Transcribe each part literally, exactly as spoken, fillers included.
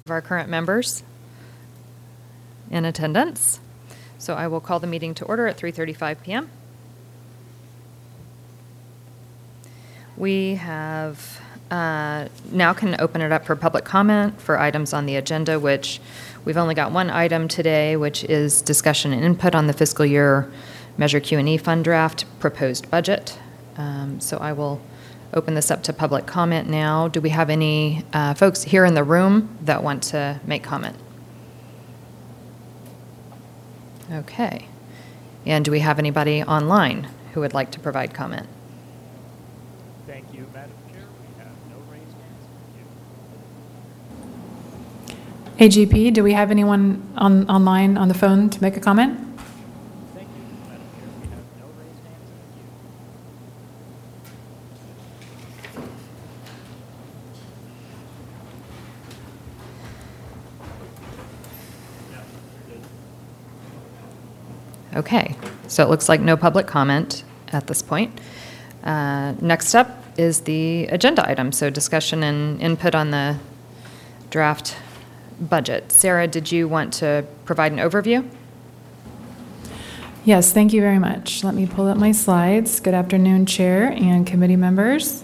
of our current members in attendance. So I will call the meeting to order at three thirty-five p.m. We have uh, now can open it up for public comment for items on the agenda, which we've only got one item today, which is discussion and input on the fiscal year Measure Q and E fund draft proposed budget. Um, so I will open this up to public comment now. Do we have any uh, folks here in the room that want to make comment? Okay. And do we have anybody online who would like to provide comment? Thank you, Madam Chair. We have no raised hands. A G P, do we have anyone on online on the phone to make a comment? Thank you, Madam Chair. We have no raised hands. Okay, so it looks like no public comment at this point. Uh, next up is the agenda item, so discussion and input on the draft budget. Sarah, did you want to provide an overview? Yes, thank you very much. Let me pull up my slides. Good afternoon, Chair and committee members.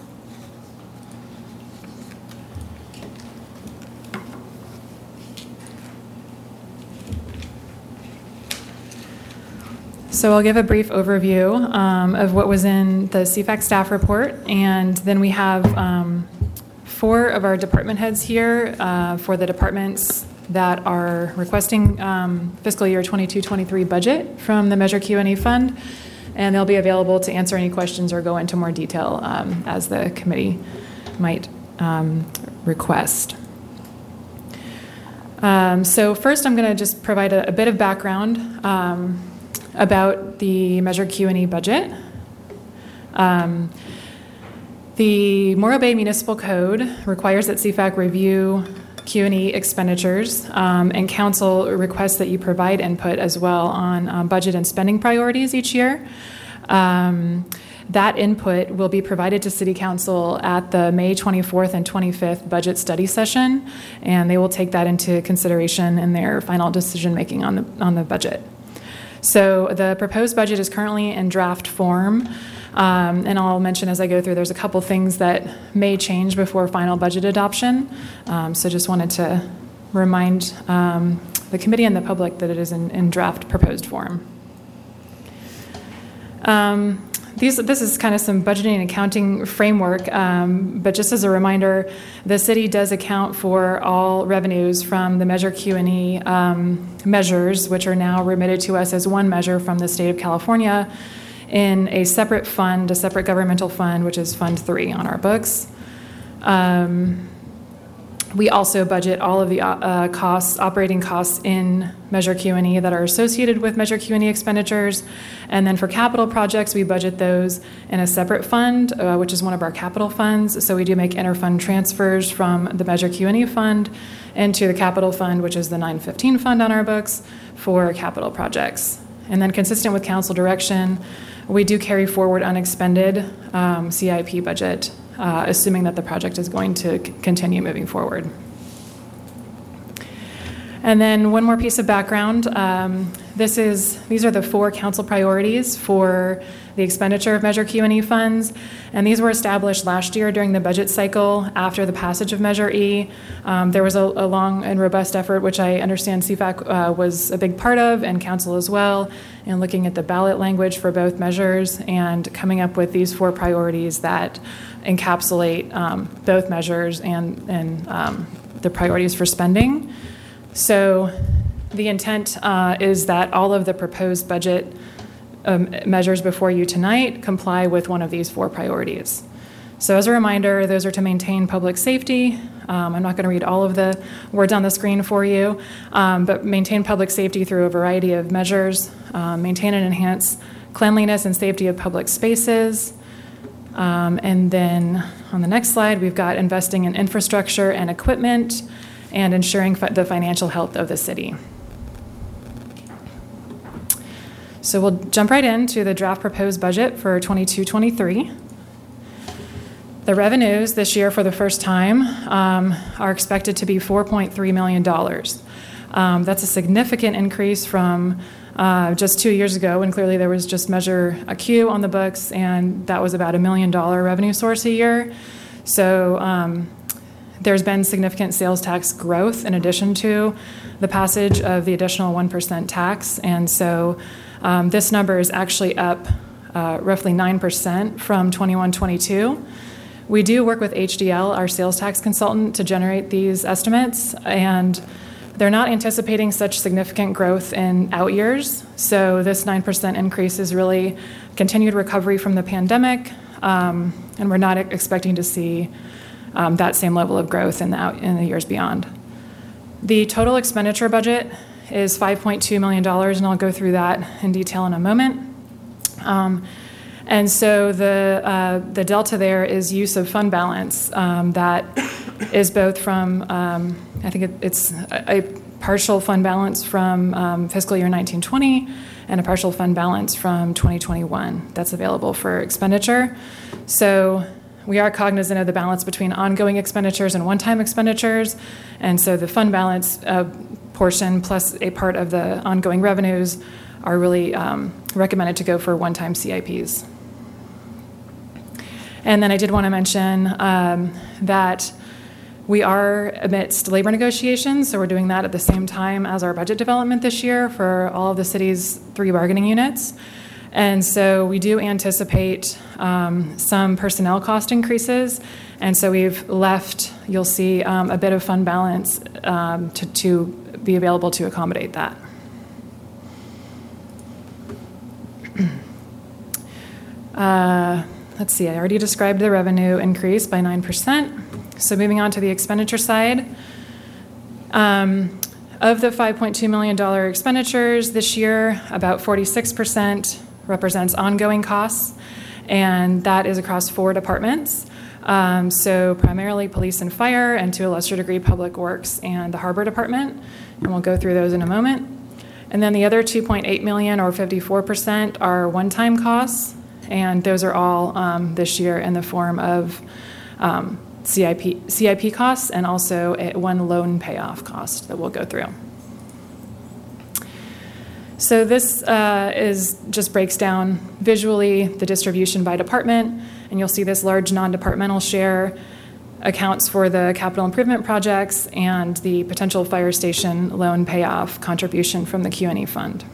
So I'll give a brief overview um, of what was in the C FAC staff report, and then we have um, four of our department heads here uh, for the departments that are requesting um, fiscal year twenty-two twenty-three budget from the Measure Q and E fund, and they'll be available to answer any questions or go into more detail um, as the committee might um, request. Um, so first I'm going to just provide a, a bit of background um, about the Measure Q and E budget. Um, the Morro Bay Municipal Code requires that C FAC review Q and E expenditures, um, and council requests that you provide input as well on um, budget and spending priorities each year. Um, that input will be provided to City Council at the May twenty-fourth and twenty-fifth budget study session, and they will take that into consideration in their final decision making on the on the budget. So the proposed budget is currently in draft form, um, and I'll mention as I go through, there's a couple things that may change before final budget adoption. Um, so just wanted to remind um, the committee and the public that it is in, in draft proposed form. Um, These, this is kind of some budgeting and accounting framework, um, but just as a reminder, the city does account for all revenues from the Measure Q and E um, measures, which are now remitted to us as one measure from the state of California in a separate fund, a separate governmental fund, which is Fund three on our books. Um, We also budget all of the uh, costs, operating costs in Measure Q and E that are associated with Measure Q and E expenditures. And then for capital projects, we budget those in a separate fund, uh, which is one of our capital funds. So we do make interfund transfers from the Measure Q and E fund into the capital fund, which is the nine fifteen fund on our books for capital projects. And then consistent with council direction, we do carry forward unexpended um, C I P budget, Uh, assuming that the project is going to c- continue moving forward. And then one more piece of background. Um, this is these are the four council priorities for the expenditure of Measure Q and E funds, and these were established last year during the budget cycle after the passage of Measure E. Um, there was a, a long and robust effort, which I understand C FAC uh, was a big part of, and council as well, in looking at the ballot language for both measures and coming up with these four priorities that encapsulate um, both measures and, and um, the priorities for spending. So the intent uh, is that all of the proposed budget um, measures before you tonight comply with one of these four priorities. So as a reminder, those are to maintain public safety. Um, I'm not going to read all of the words on the screen for you, um, but maintain public safety through a variety of measures, um, maintain and enhance cleanliness and safety of public spaces. Um, and then on the next slide, we've got investing in infrastructure and equipment and ensuring fi- the financial health of the city. So we'll jump right into the draft proposed budget for twenty-two twenty-three. The revenues this year for the first time um, are expected to be four point three million dollars. Um, that's a significant increase from uh, just two years ago when clearly there was just Measure Q on the books, and that was about a million dollar revenue source a year. So um, there's been significant sales tax growth in addition to the passage of the additional one percent tax. And so um, this number is actually up uh, roughly nine percent from twenty-one twenty-two. We do work with H D L, our sales tax consultant, to generate these estimates, and they're not anticipating such significant growth in out years. So this nine percent increase is really continued recovery from the pandemic, um, and we're not expecting to see um, that same level of growth in the, out, in the years beyond. The total expenditure budget is five point two million dollars, and I'll go through that in detail in a moment. Um, And so the uh, the delta there is use of fund balance um, that is both from, um, I think it, it's a, a partial fund balance from um, fiscal year nineteen twenty and a partial fund balance from twenty twenty-one that's available for expenditure. So we are cognizant of the balance between ongoing expenditures and one-time expenditures. And so the fund balance uh, portion plus a part of the ongoing revenues are really um, recommended to go for one-time C I Ps. And then I did want to mention um, that we are amidst labor negotiations, so we're doing that at the same time as our budget development this year for all of the city's three bargaining units. And so we do anticipate um, some personnel cost increases, and so we've left, you'll see, um, a bit of fund balance um, to, to be available to accommodate that. Uh, let's see, I already described the revenue increase by nine percent. So moving on to the expenditure side. Um, of the five point two million dollars expenditures this year, about forty-six percent represents ongoing costs, and that is across four departments. Um, so primarily police and fire, and to a lesser degree public works and the harbor department, and we'll go through those in a moment. And then the other two point eight million dollars or fifty-four percent are one-time costs, and those are all um, this year in the form of um, C I P, C I P costs and also a, one loan payoff cost that we'll go through. So this uh, is just breaks down visually the distribution by department, and you'll see this large non-departmental share accounts for the capital improvement projects and the potential fire station loan payoff contribution from the Q and E fund.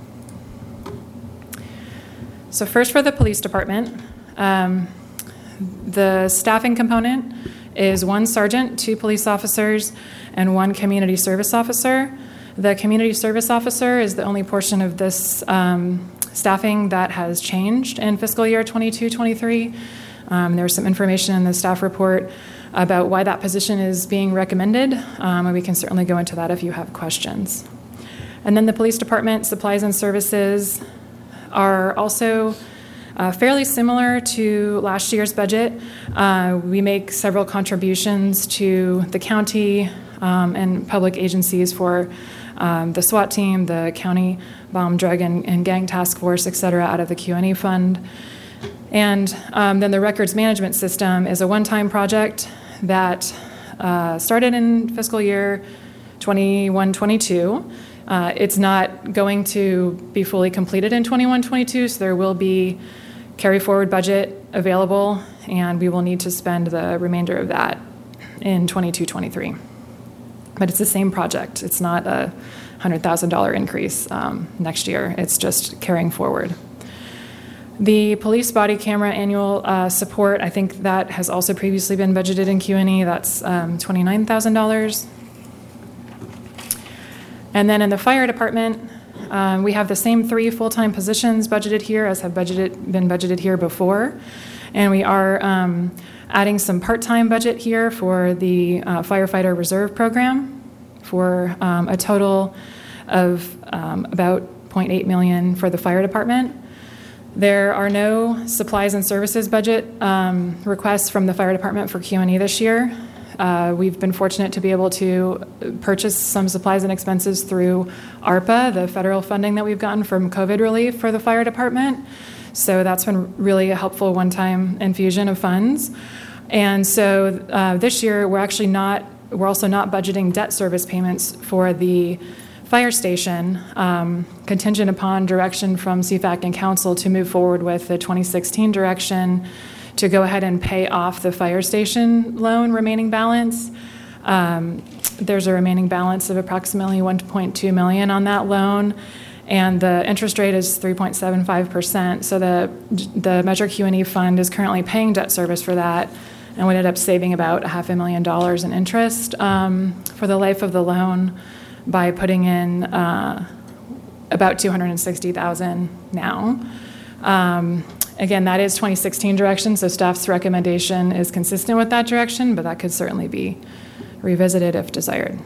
So first for the police department, um, the staffing component is one sergeant, two police officers, and one community service officer. The community service officer is the only portion of this um, staffing that has changed in fiscal year twenty-two twenty-three. Um, there's some information in the staff report about why that position is being recommended, um, and we can certainly go into that if you have questions. And then the police department supplies and services are also uh, fairly similar to last year's budget. Uh, we make several contributions to the county um, and public agencies for um, the SWAT team, the county bomb, drug, and, and gang task force, et cetera, out of the Q and E fund. And um, then the records management system is a one-time project that uh, started in fiscal year twenty-one twenty-two. Uh, it's not going to be fully completed in twenty-one twenty-two, so there will be carry forward budget available, and we will need to spend the remainder of that in twenty-two twenty-three. But it's the same project. It's not a one hundred thousand dollars increase um, next year. It's just carrying forward. The police body camera annual uh, support, I think that has also previously been budgeted in Q and E. That's um, twenty-nine thousand dollars. And then in the fire department, um, we have the same three full-time positions budgeted here as have budgeted been budgeted here before. And we are um, adding some part-time budget here for the uh, firefighter reserve program for um, a total of um, about zero point eight million dollars for the fire department. There are no supplies and services budget um, requests from the fire department for Q and E this year. Uh, we've been fortunate to be able to purchase some supplies and expenses through ARPA, the federal funding that we've gotten from COVID relief for the fire department. So that's been really a helpful one-time infusion of funds. And so uh, this year, we're actually not, we're also not budgeting debt service payments for the fire station, um, contingent upon direction from C FAC and council to move forward with the twenty sixteen direction to go ahead and pay off the fire station loan remaining balance. Um, there's a remaining balance of approximately one point two million dollars on that loan, and the interest rate is three point seven five percent. So the the Measure Q and E fund is currently paying debt service for that, and we ended up saving about a half a million dollars in interest um, for the life of the loan by putting in uh, about two hundred sixty thousand dollars now. Um, again, that is twenty sixteen direction, so staff's recommendation is consistent with that direction, but that could certainly be revisited if desired.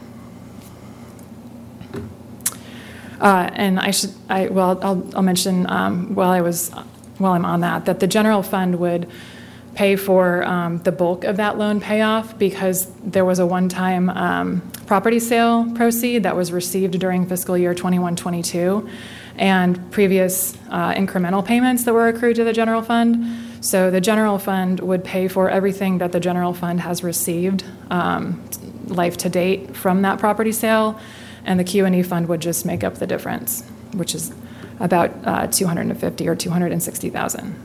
Uh, and I should, I well, I'll, I'll mention um, while I was, while I'm on that, that the general fund would pay for um, the bulk of that loan payoff because there was a one-time um, property sale proceed that was received during fiscal year twenty-one twenty-two and previous uh, incremental payments that were accrued to the general fund. So the general fund would pay for everything that the general fund has received um, life to date from that property sale, and the Q and E fund would just make up the difference, which is about uh, two hundred fifty or two hundred sixty thousand.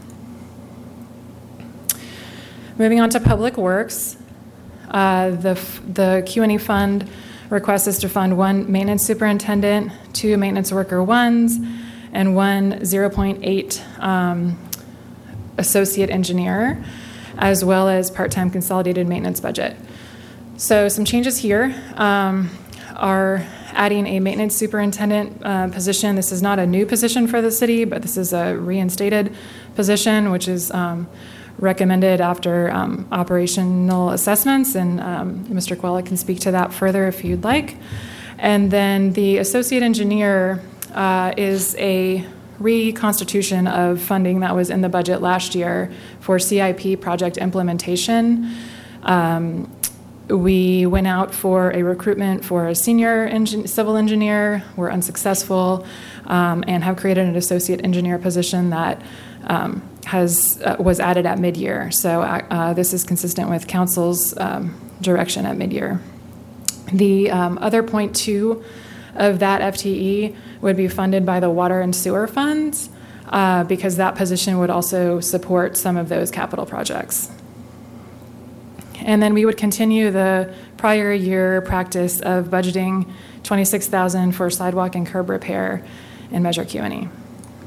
Moving on to Public Works, uh, the the Q and E fund request is to fund one maintenance superintendent, two maintenance worker ones, and one zero point eight um, associate engineer, as well as part-time consolidated maintenance budget. So some changes here um, are adding a maintenance superintendent uh, position. This is not a new position for the city, but this is a reinstated position, which is um, recommended after um, operational assessments, and um, Mister Quella can speak to that further if you'd like. And then the associate engineer uh, is a reconstitution of funding that was in the budget last year for C I P project implementation. Um, we went out for a recruitment for a senior engin- civil engineer, were unsuccessful, um, and have created an associate engineer position that um, has uh, was added at mid-year. So uh, this is consistent with council's um, direction at mid-year. The um, other point two of that F T E would be funded by the water and sewer funds uh, because that position would also support some of those capital projects. And then we would continue the prior year practice of budgeting twenty-six thousand dollars for sidewalk and curb repair in Measure Q and E.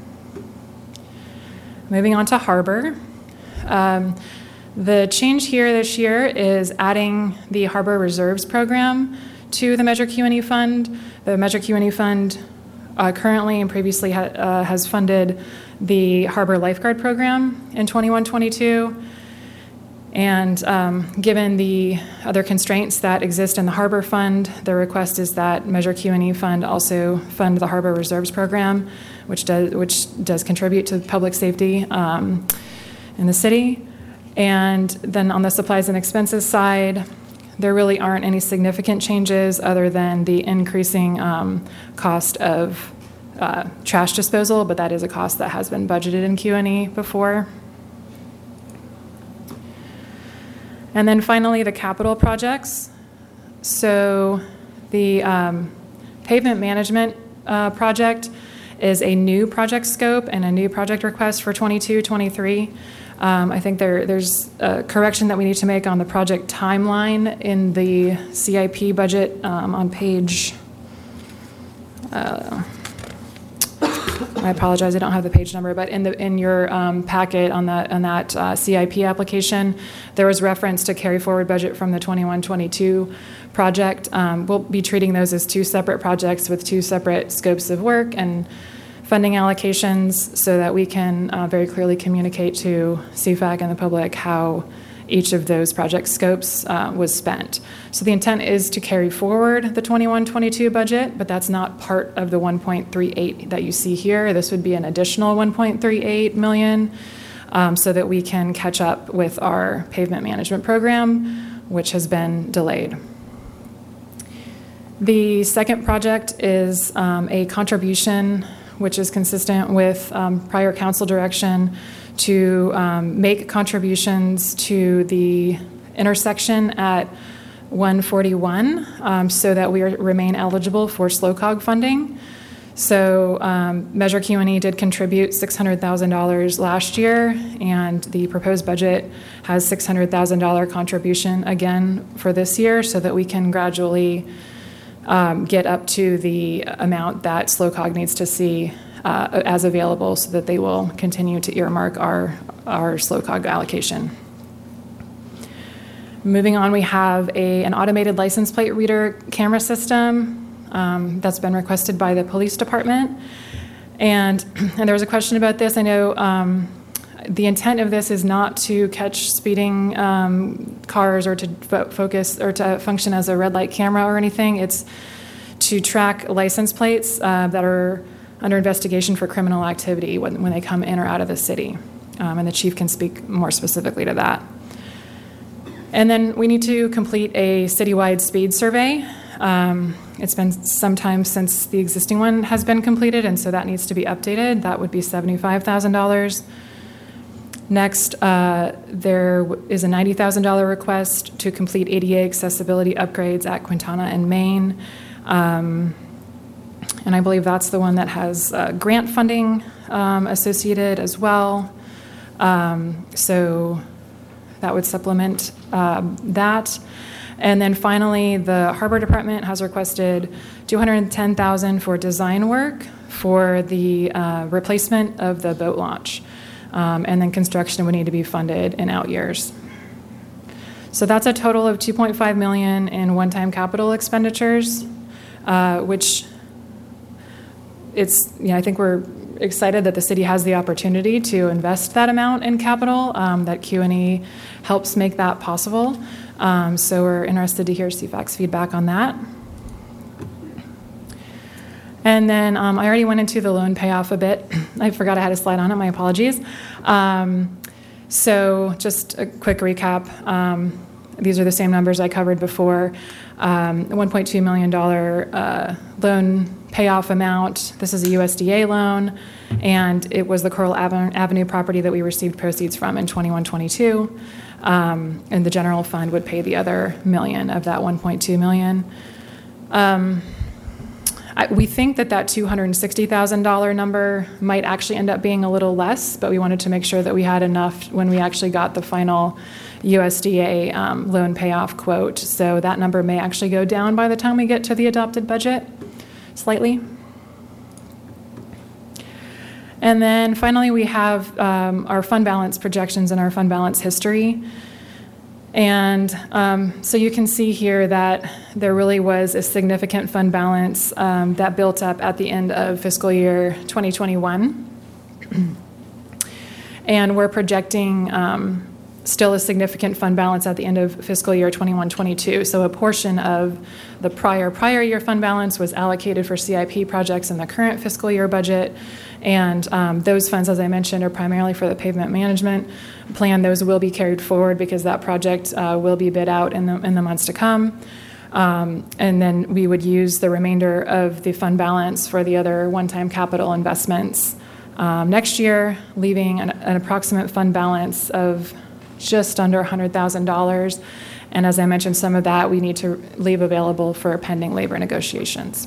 Moving on to Harbor. Um, the change here this year is adding the Harbor Reserves Program to the Measure Q and E fund. The Measure Q and E fund uh, currently and previously ha- uh, has funded the Harbor Lifeguard Program in twenty-one twenty-two. And um, given the other constraints that exist in the Harbor Fund, the request is that Measure Q and E Fund also fund the Harbor Reserves Program, which does which does contribute to public safety um, in the city. And then on the supplies and expenses side, there really aren't any significant changes other than the increasing um, cost of uh, trash disposal, but that is a cost that has been budgeted in Q and E before. And then finally, the capital projects. So the um, pavement management uh, project is a new project scope and a new project request for twenty-two twenty-three. Um, I think there, there's a correction that we need to make on the project timeline in the C I P budget um, on page, uh, I apologize, I don't have the page number, but in the in your um, packet on that on that uh, C I P application, there was reference to carry forward budget from the twenty-one twenty-two project. Um, we'll be treating those as two separate projects with two separate scopes of work and funding allocations so that we can uh, very clearly communicate to C FAC and the public how each of those project scopes uh, was spent. So the intent is to carry forward the twenty-one twenty-two budget, but that's not part of the one point three eight that you see here. This would be an additional one point three eight million um, so that we can catch up with our pavement management program, which has been delayed. The second project is um, a contribution which is consistent with um, prior council direction to um, make contributions to the intersection at one forty-one um, so that we are, remain eligible for slow cog funding. So um, Measure Q and E did contribute six hundred thousand dollars last year, and the proposed budget has six hundred thousand dollars contribution again for this year so that we can gradually um, get up to the amount that slow cog needs to see uh, as available so that they will continue to earmark our, our slow cog allocation. Moving on, we have a, an automated license plate reader camera system um, that's been requested by the police department. And, and there was a question about this. I know um, the intent of this is not to catch speeding um, cars or to fo- focus or to function as a red light camera or anything. It's to track license plates uh, that are under investigation for criminal activity when, when they come in or out of the city. Um, and the chief can speak more specifically to that. And then we need to complete a citywide speed survey. Um, it's been some time since the existing one has been completed, and so that needs to be updated. That would be seventy-five thousand dollars. Next, uh, there is a ninety thousand dollars request to complete A D A accessibility upgrades at Quintana and Main. Um, and I believe that's the one that has uh, grant funding um, associated as well. Um, so that would supplement um, that. And then finally, the Harbor Department has requested two hundred ten thousand dollars for design work for the uh, replacement of the boat launch. Um, and then construction would need to be funded in out years. So that's a total of two point five million dollars in one-time capital expenditures, uh, which it's, you know, I think we're excited that the city has the opportunity to invest that amount in capital, um, that Q and E helps make that possible. Um, so we're interested to hear C FAC's feedback on that. And then um, I already went into the loan payoff a bit. I forgot I had a slide on it, my apologies. Um, so just a quick recap. Um, these are the same numbers I covered before. Um, one point two million dollars uh, loan payoff amount. This is a U S D A loan, and it was the Coral Avenue property that we received proceeds from in twenty-one twenty-two. Um, and the general fund would pay the other million of that one point two million dollars. Um, I, we think that that two hundred sixty thousand dollars number might actually end up being a little less, but we wanted to make sure that we had enough when we actually got the final U S D A um, loan payoff quote. So that number may actually go down by the time we get to the adopted budget, slightly. And then finally, we have um, our fund balance projections and our fund balance history. And um, so you can see here that there really was a significant fund balance um, that built up at the end of fiscal year twenty twenty-one. And we're projecting um, still a significant fund balance at the end of fiscal year twenty-one twenty-two. So a portion of the prior prior year fund balance was allocated for C I P projects in the current fiscal year budget. And um, those funds, as I mentioned, are primarily for the pavement management plan. Those will be carried forward because that project uh, will be bid out in the, in the months to come. Um, and then we would use the remainder of the fund balance for the other one-time capital investments um, next year, leaving an, an approximate fund balance of just under one hundred thousand dollars. And as I mentioned, some of that we need to leave available for pending labor negotiations.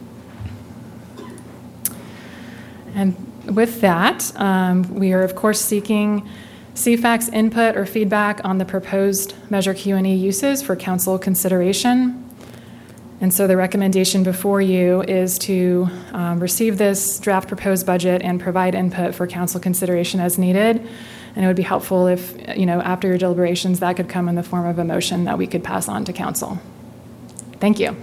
And with that, um, we are, of course, seeking C FAC's input or feedback on the proposed Measure Q and E uses for council consideration. And so the recommendation before you is to um, receive this draft proposed budget and provide input for council consideration as needed. And it would be helpful if, you know, after your deliberations, that could come in the form of a motion that we could pass on to council. Thank you.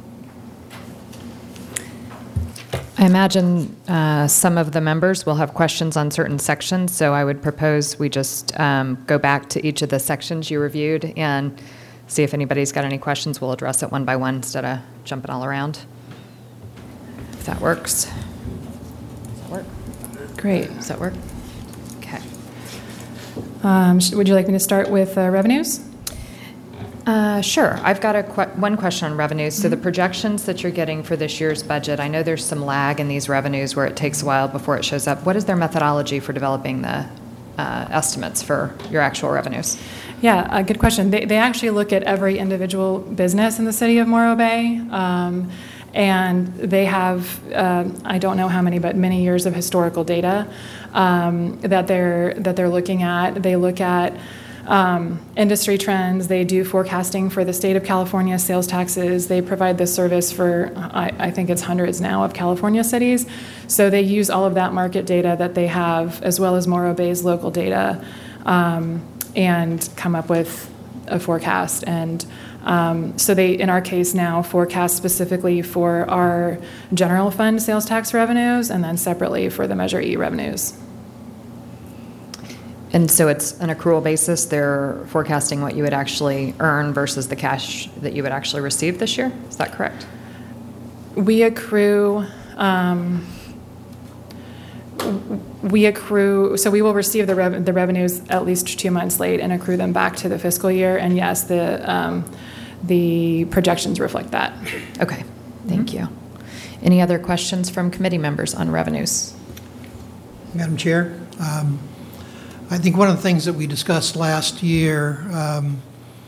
I imagine uh, some of the members will have questions on certain sections, so I would propose we just um, go back to each of the sections you reviewed and see if anybody's got any questions. We'll address it one by one instead of jumping all around, if that works. Does that work? Great. Does that work? Okay. Um, sh- would you like me to start with uh, revenues? Uh, sure. I've got a que- one question on revenues. So the projections that you're getting for this year's budget, I know there's some lag in these revenues where it takes a while before it shows up. What is their methodology for developing the uh, estimates for your actual revenues? Yeah, a good question. They, they actually look at every individual business in the city of Morro Bay, um, and they have, uh, I don't know how many, but many years of historical data um, that they're that they're looking at. They look at um, industry trends. They do forecasting for the state of California sales taxes. They provide this service for, I, I think it's hundreds now of California cities. So they use all of that market data that they have, as well as Morro Bay's local data, um, and come up with a forecast. And um, so they, in our case now, forecast specifically for our general fund sales tax revenues, and then separately for the Measure E revenues. And so it's an accrual basis. They're forecasting what you would actually earn versus the cash that you would actually receive this year. Is that correct? We accrue, um, we accrue, so we will receive the, rev- the revenues at least two months late and accrue them back to the fiscal year. And yes, the, um, the projections reflect that. Okay, thank you. Any other questions from committee members on revenues? Madam Chair, um, I think one of the things that we discussed last year um,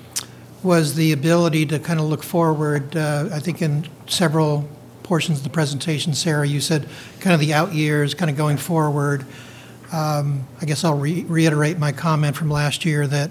was the ability to kind of look forward. Uh, I think in several portions of the presentation, Sarah, you said kind of the out years, kind of going forward. Um, I guess I'll re- reiterate my comment from last year that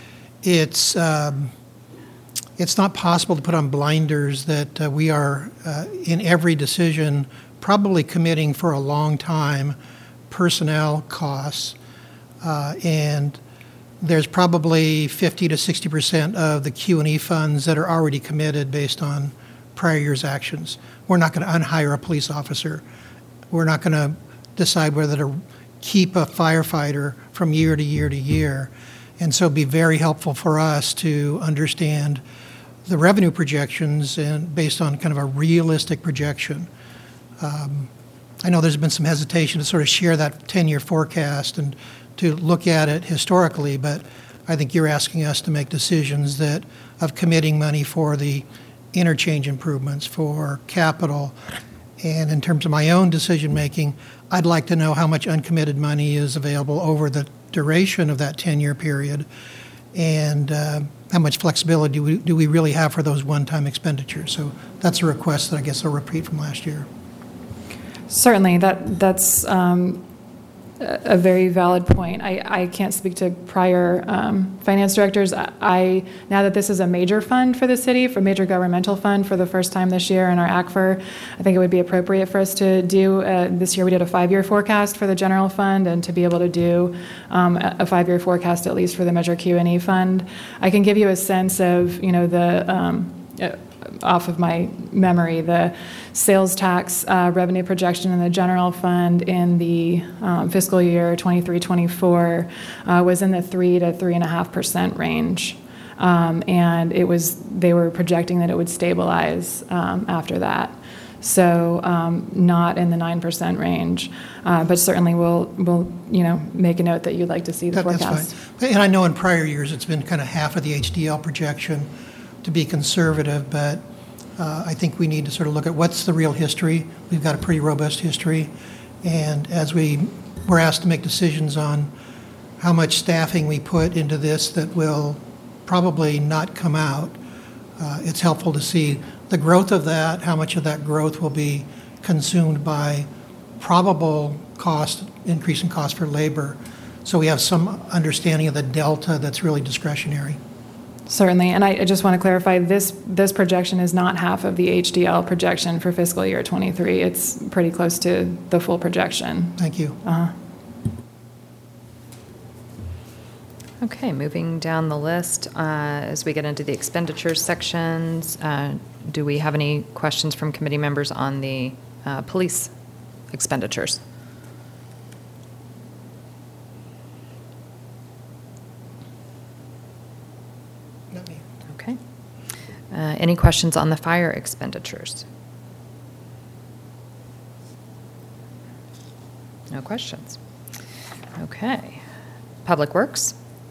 it's um, it's not possible to put on blinders that uh, we are uh, in every decision probably committing for a long time personnel costs. Uh, and there's probably fifty to sixty percent of the Q and E funds that are already committed based on prior year's actions. We're not going to unhire a police officer. We're not going to decide whether to keep a firefighter from year to year to year. And so it'd be very helpful for us to understand the revenue projections and based on kind of a realistic projection. Um, I know there's been some hesitation to sort of share that ten-year forecast and to look at it historically, but I think you're asking us to make decisions that of committing money for the interchange improvements, for capital, and in terms of my own decision making, I'd like to know how much uncommitted money is available over the duration of that ten-year period, and uh, how much flexibility do we, do we really have for those one-time expenditures. So that's a request that I guess I'll repeat from last year. Certainly, that that's um, a very valid point. I, I can't speak to prior um, finance directors. I, I now that this is a major fund for the city, for major governmental fund for the first time this year in our A C F R, I think it would be appropriate for us to do, uh, this year we did a five-year forecast for the general fund, and to be able to do um, a five-year forecast at least for the Measure Q and E fund. I can give you a sense of, you know, the, um, uh, off of my memory, the sales tax uh, revenue projection in the general fund in the um, fiscal year twenty-three twenty-four uh, was in the three to three and a half percent range, um, and it was they were projecting that it would stabilize um, after that. So um, not in the nine percent range, uh, but certainly we'll we'll you know make a note that you'd like to see the That, forecast. that's fine. And I know in prior years it's been kind of half of the H D L projection to be conservative, but uh, I think we need to sort of look at what's the real history. We've got a pretty robust history, and as we were asked to make decisions on how much staffing we put into this that will probably not come out, uh, it's helpful to see the growth of that, how much of that growth will be consumed by probable cost, increase in cost for labor, so we have some understanding of the delta that's really discretionary. Certainly, and I I just want to clarify, this this projection is not half of the H D L projection for fiscal year twenty-three. It's pretty close to the full projection. Thank you. Uh-huh. Okay, moving down the list, uh, as we get into the expenditures sections, uh, do we have any questions from committee members on the uh, police expenditures? Not me. Okay. Uh, Any questions on the fire expenditures? No questions. Okay. Public Works?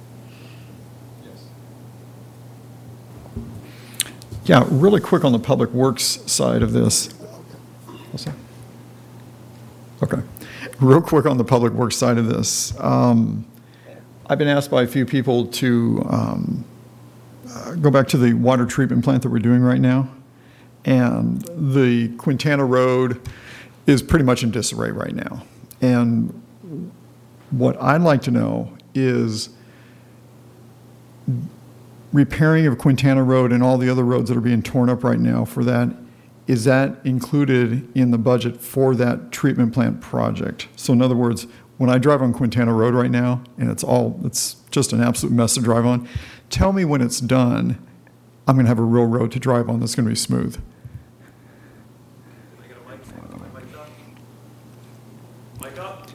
Yeah, really quick on the Public Works side of this. What's that? Okay. Real quick on the Public Works side of this. Um, I've been asked by a few people to um, uh, go back to the water treatment plant that we're doing right now. And the Quintana Road is pretty much in disarray right now. And what I'd like to know is repairing of Quintana Road and all the other roads that are being torn up right now for that, is that included in the budget for that treatment plant project? So in other words, when I drive on Quintana Road right now, and it's all, it's just an absolute mess to drive on, tell me when it's done, I'm going to have a real road to drive on that's going to be smooth. Can I get a mic? Mic up? Mic up?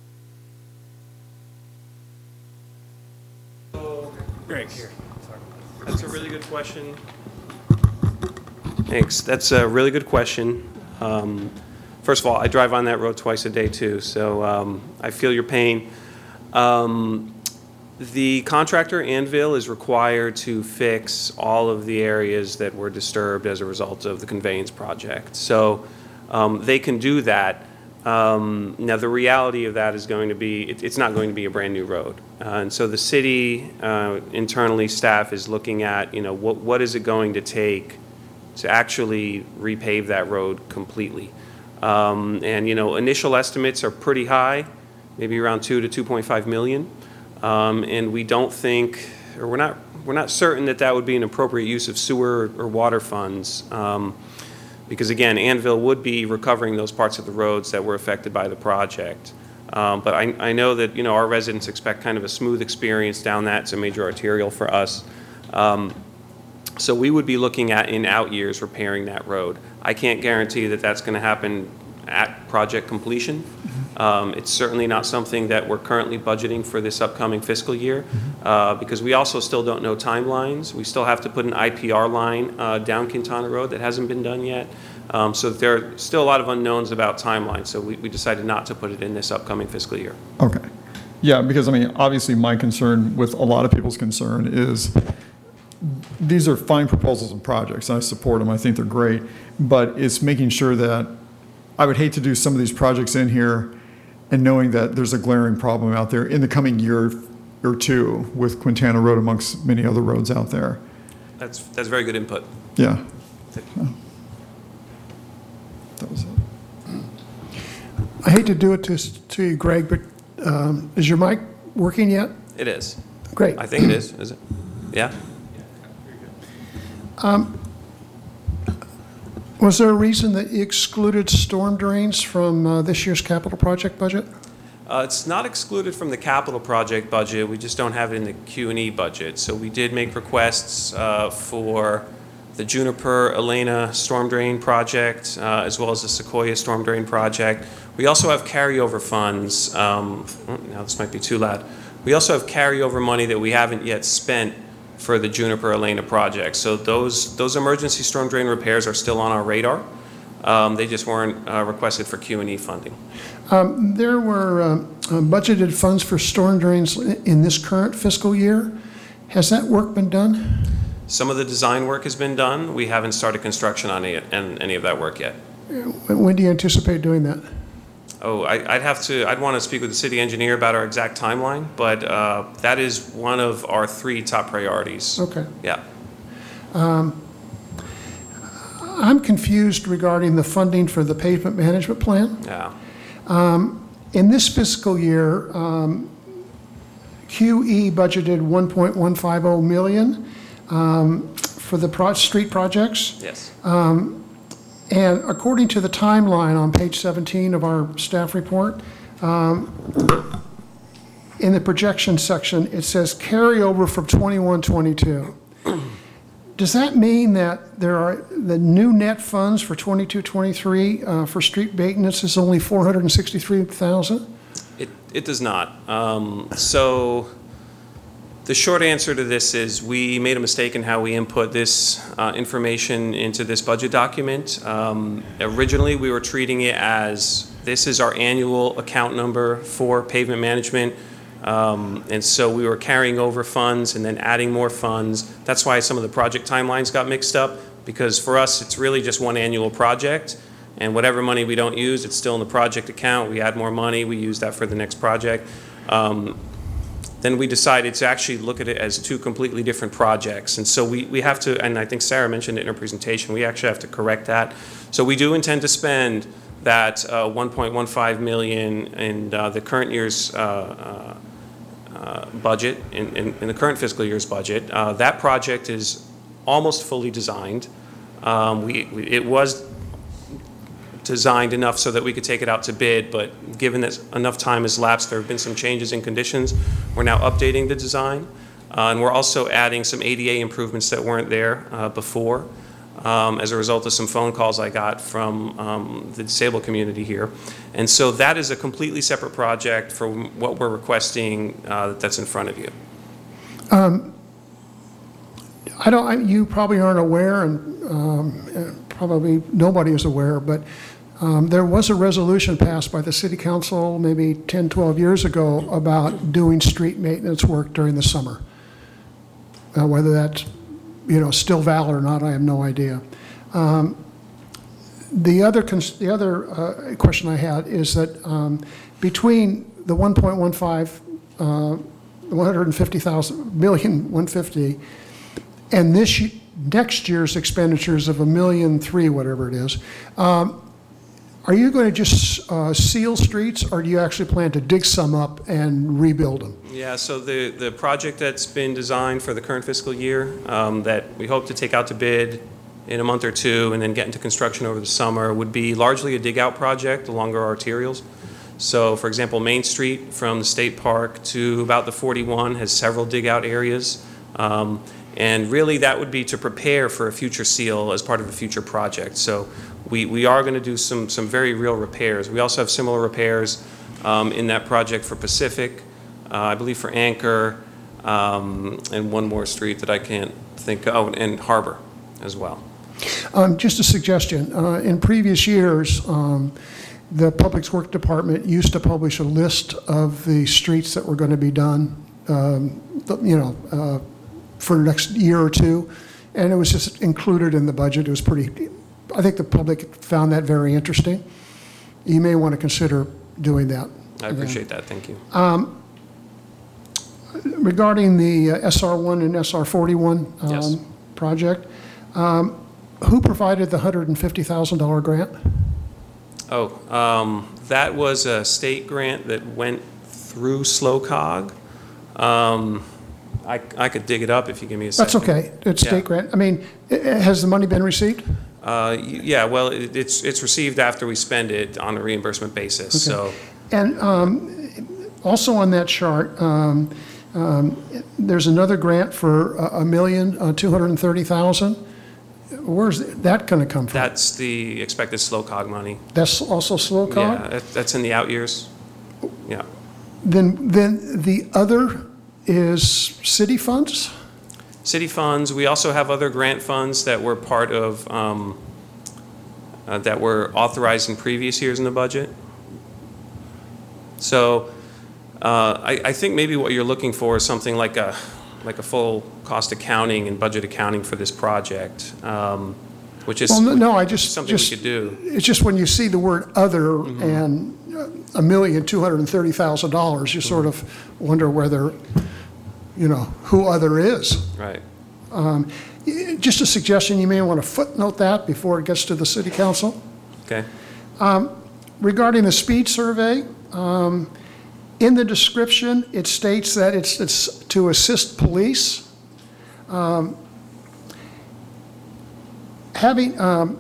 Greg, here. That's a really good question. Thanks. That's a really good question. Um, first of all, I drive on that road twice a day too, so um, I feel your pain. Um, the contractor, Anvil, is required to fix all of the areas that were disturbed as a result of the conveyance project. So um, they can do that. Um, now, the reality of that is going to be, it, it's not going to be a brand new road. Uh, and so the city, uh, internally, staff is looking at, you know, what, what is it going to take to actually repave that road completely. Um, and, you know, initial estimates are pretty high, maybe around two to two point five million. Um, and we don't think, or we're not, we're not certain that that would be an appropriate use of sewer or water funds. Um, Because again, Anvil would be recovering those parts of the roads that were affected by the project. Um, but I, I know that, you know, our residents expect kind of a smooth experience down that. It's a major arterial for us. Um, so we would be looking at, in out years, repairing that road. I can't guarantee that that's going to happen at project completion. Um, it's certainly not something that we're currently budgeting for this upcoming fiscal year, uh, because we also still don't know timelines. We still have to put an I P R line uh, down Quintana Road that hasn't been done yet. Um, so there are still a lot of unknowns about timelines, so we, we decided not to put it in this upcoming fiscal year. Okay. Yeah, because I mean, obviously my concern with a lot of people's concern is these are fine proposals and projects, and I support them. I think they're great, but it's making sure that I would hate to do some of these projects in here and knowing that there's a glaring problem out there in the coming year or two with Quintana Road amongst many other roads out there. That's, that's very good input. Yeah. That was it. I hate to do it to, to you, Greg, but um, is your mic working yet? It is. Great. I think it is. Is it? Yeah? Um, was there a reason that you excluded storm drains from uh, this year's capital project budget? Uh, it's not excluded from the capital project budget. We just don't have it in the Q and E budget. So we did make requests uh, for the Juniper Elena storm drain project, uh, as well as the Sequoia storm drain project. We also have carryover funds. Um, oh, now this might be too loud. We also have carryover money that we haven't yet spent for the Juniper Elena project. So those those emergency storm drain repairs are still on our radar. Um, they just weren't uh, requested for Q and E funding. Um, there were um, uh, budgeted funds for storm drains in this current fiscal year. Has that work been done? Some of the design work has been done. We haven't started construction on any, on any of that work yet. When do you anticipate doing that? Oh, I, I'd have to, I'd want to speak with the city engineer about our exact timeline, but uh, that is one of our three top priorities. Okay. Yeah. Um, I'm confused regarding the funding for the pavement management plan. Yeah. Um, in this fiscal year, um, Q E budgeted one point one five zero million um, for the pro- street projects. Yes. Um, and according to the timeline on page seventeen of our staff report, um, in the projection section, it says carryover from twenty-one twenty-two. Does that mean that there are the new net funds for twenty-two twenty-three uh, for street maintenance is only four hundred sixty-three thousand? It, it does not. Um, so the short answer to this is we made a mistake in how we input this uh, information into this budget document. Um, originally, we were treating it as this is our annual account number for pavement management. Um, and so we were carrying over funds and then adding more funds. That's why some of the project timelines got mixed up, because for us, it's really just one annual project. And whatever money we don't use, it's still in the project account. We add more money, we use that for the next project. Um, then we decided to actually look at it as two completely different projects. And so we, we have to, and I think Sarah mentioned it in her presentation, we actually have to correct that. So we do intend to spend that uh, one point one five million dollars in uh, the current year's uh, uh, uh, budget, in, in, in the current fiscal year's budget. Uh, that project is almost fully designed. Um, we, we, it was designed enough so that we could take it out to bid, but given that enough time has lapsed, there have been some changes in conditions. We're now updating the design, uh, and we're also adding some A D A improvements that weren't there uh, before um, as a result of some phone calls I got from um, the disabled community here. And so that is a completely separate project from what we're requesting uh, that's in front of you. Um, I don't, I- you probably aren't aware, and um, probably nobody is aware, but um, there was a resolution passed by the city council maybe ten, twelve years ago about doing street maintenance work during the summer. Uh, Whether that's, you know, still valid or not, I have no idea. Um, The other, cons- the other uh, question I had is that um, between the one point one five, uh, one hundred fifty thousand, million, one hundred fifty, and this ye- next year's expenditures of a million three, whatever it is, um, are you going to just uh, seal streets, or do you actually plan to dig some up and rebuild them? Yeah, so the, the project that's been designed for the current fiscal year um, that we hope to take out to bid in a month or two and then get into construction over the summer would be largely a dig-out project along our arterials. So, for example, Main Street from the State Park to about the forty-one has several dig-out areas. Um, and really, that would be to prepare for a future seal as part of a future project. So we, we are going to do some, some very real repairs. We also have similar repairs um, in that project for Pacific, uh, I believe for Anchor, um, and one more street that I can't think of, oh, and Harbor as well. Um, Just a suggestion. Uh, In previous years, um, the Public Works Department used to publish a list of the streets that were going to be done, um, you know, uh, for the next year or two, and it was just included in the budget. It was pretty, I think the public found that very interesting. You may want to consider doing that. I appreciate that, thank you. Regarding the uh, S R one and S R forty-one Yes. um, project, um, who provided the one hundred fifty thousand dollars grant? Oh, um, that was a state grant that went through SLOCOG. Um, I, I could dig it up if you give me a That's second. okay. It's Yeah. state grant. I mean, i- i- has the money been received? Uh, y- yeah, well, it, it's, it's received after we spend it on a reimbursement basis, so. And um, also on that chart, um, um, there's another grant for a a million, uh, two hundred thirty thousand. Where's that going to come from? That's the expected SLOCOG money. That's also slow Yeah, cog? that- that's in the out years. Yeah. Then, then the other is city funds? City funds, we also have other grant funds that were part of, um, uh, that were authorized in previous years in the budget. So uh, I, I think maybe what you're looking for is something like a, like a full cost accounting and budget accounting for this project, um, which is Well, no, no, I just, something we just, could do. it's just when you see the word other and a million, two hundred thirty thousand dollars, you sort of wonder whether, you know, who other is. Right. Um, y- Just a suggestion, you may want to footnote that before it gets to the city council. Okay. Regarding the speed survey, um, in the description, it states that it's, it's to assist police. Um, Having, um,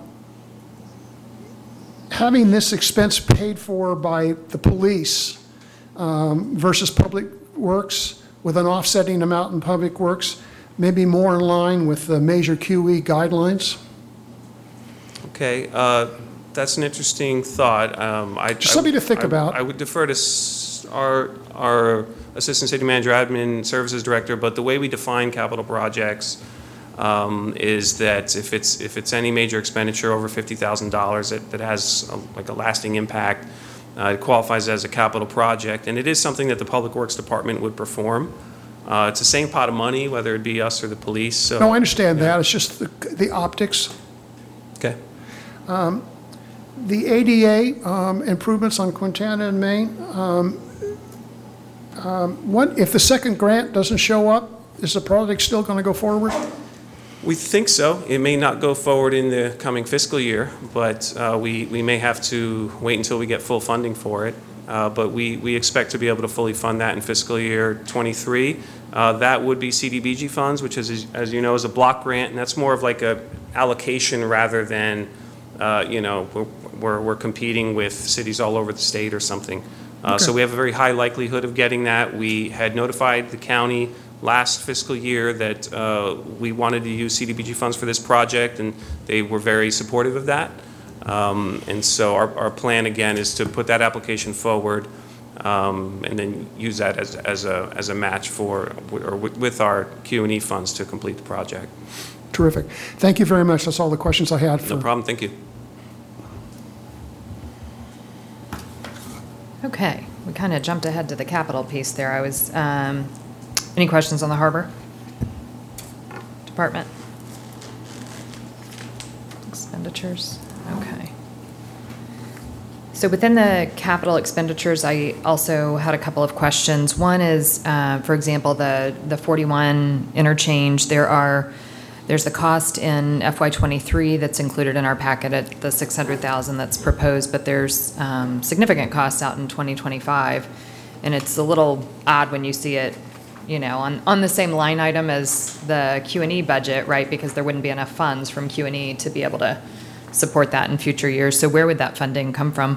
having this expense paid for by the police um, versus Public Works with an offsetting amount in Public Works may be more in line with the major Q E guidelines. Okay, uh, that's an interesting thought. Um, I- Just I- something to think I- about. I would defer to s- our, our Assistant City Manager, Admin Services Director, but the way we define capital projects um, is that if it's, if it's any major expenditure over fifty thousand dollars that, that has a- like a lasting impact, uh, it qualifies as a capital project, and it is something that the Public Works Department would perform. Uh, It's the same pot of money, whether it be us or the police, so. No, I understand that, it's just the the optics. Okay. The A D A um, improvements on Quintana and Main, um, What, if the second grant doesn't show up, is the project still going to go forward? We think so. It may not go forward in the coming fiscal year, but uh, we, we may have to wait until we get full funding for it. Uh, But we, we expect to be able to fully fund that in fiscal year twenty-three. Uh, That would be C D B G funds, which is, as you know, is a block grant, and that's more of like a allocation rather than, uh, you know, we're- we're, we're competing with cities all over the state or something. Uh, So Okay. we have a very high likelihood of getting that. We had notified the county last fiscal year that uh, we wanted to use C D B G funds for this project, and they were very supportive of that. Um, And so our, our plan, again, is to put that application forward um, and then use that as, as a, as a match for, or with with our Q and E funds to complete the project. Terrific. Thank you very much. That's all the questions I had. No for- problem, thank you. Okay, we kind of jumped ahead to the capital piece there. I was, um, any questions on the harbor department? Expenditures, okay. So within the capital expenditures, I also had a couple of questions. One is, uh, for example, the, the forty-one interchange, there are, there's the cost in F Y twenty-three that's included in our packet at the six hundred thousand that's proposed, but there's um, significant costs out in twenty twenty-five. And it's a little odd when you see it, you know, on, on the same line item as the Q and E budget, right? Because there wouldn't be enough funds from Q and E to be able to support that in future years. So where would that funding come from?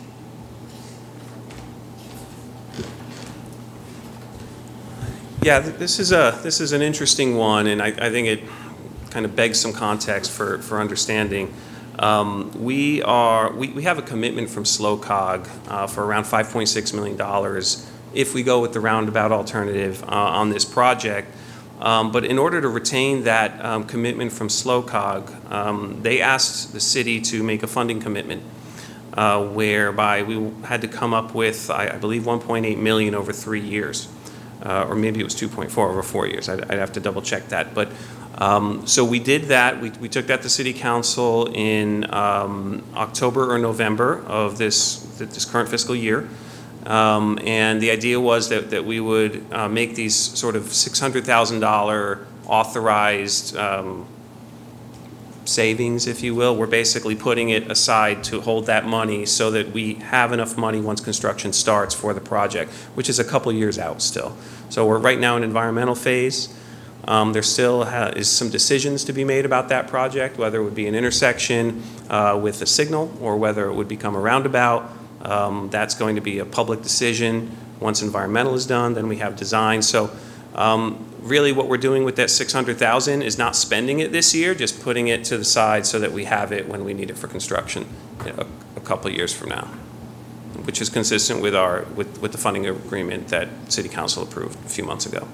Yeah, th- this is a, this is an interesting one, and I, I think it kind of begs some context for, for understanding. Um, We are, we, we have a commitment from SLOCOG uh, for around five point six million dollars if we go with the roundabout alternative uh, on this project. Um, But in order to retain that um, commitment from SLOCOG, um, they asked the city to make a funding commitment uh, whereby we had to come up with, I I believe, one point eight million dollars over three years. Uh, or maybe it was two point four over four years. I'd, I'd have to double check that. But um, so we did that. We, we took that to City Council in um, October or November of this this current fiscal year, um, and the idea was that that we would uh, make these sort of six hundred thousand dollar authorized um, savings, if you will. We're basically putting it aside to hold that money so that we have enough money once construction starts for the project, which is a couple years out still. So we're right now in environmental phase. Um, there still ha- is some decisions to be made about that project, whether it would be an intersection uh, with a signal or whether it would become a roundabout. Um, that's going to be a public decision. Once environmental is done, then we have design. So um, really what we're doing with that six hundred thousand is not spending it this year, just putting it to the side so that we have it when we need it for construction a, a couple of years from now, which is consistent with our with, with the funding agreement that City Council approved a few months ago.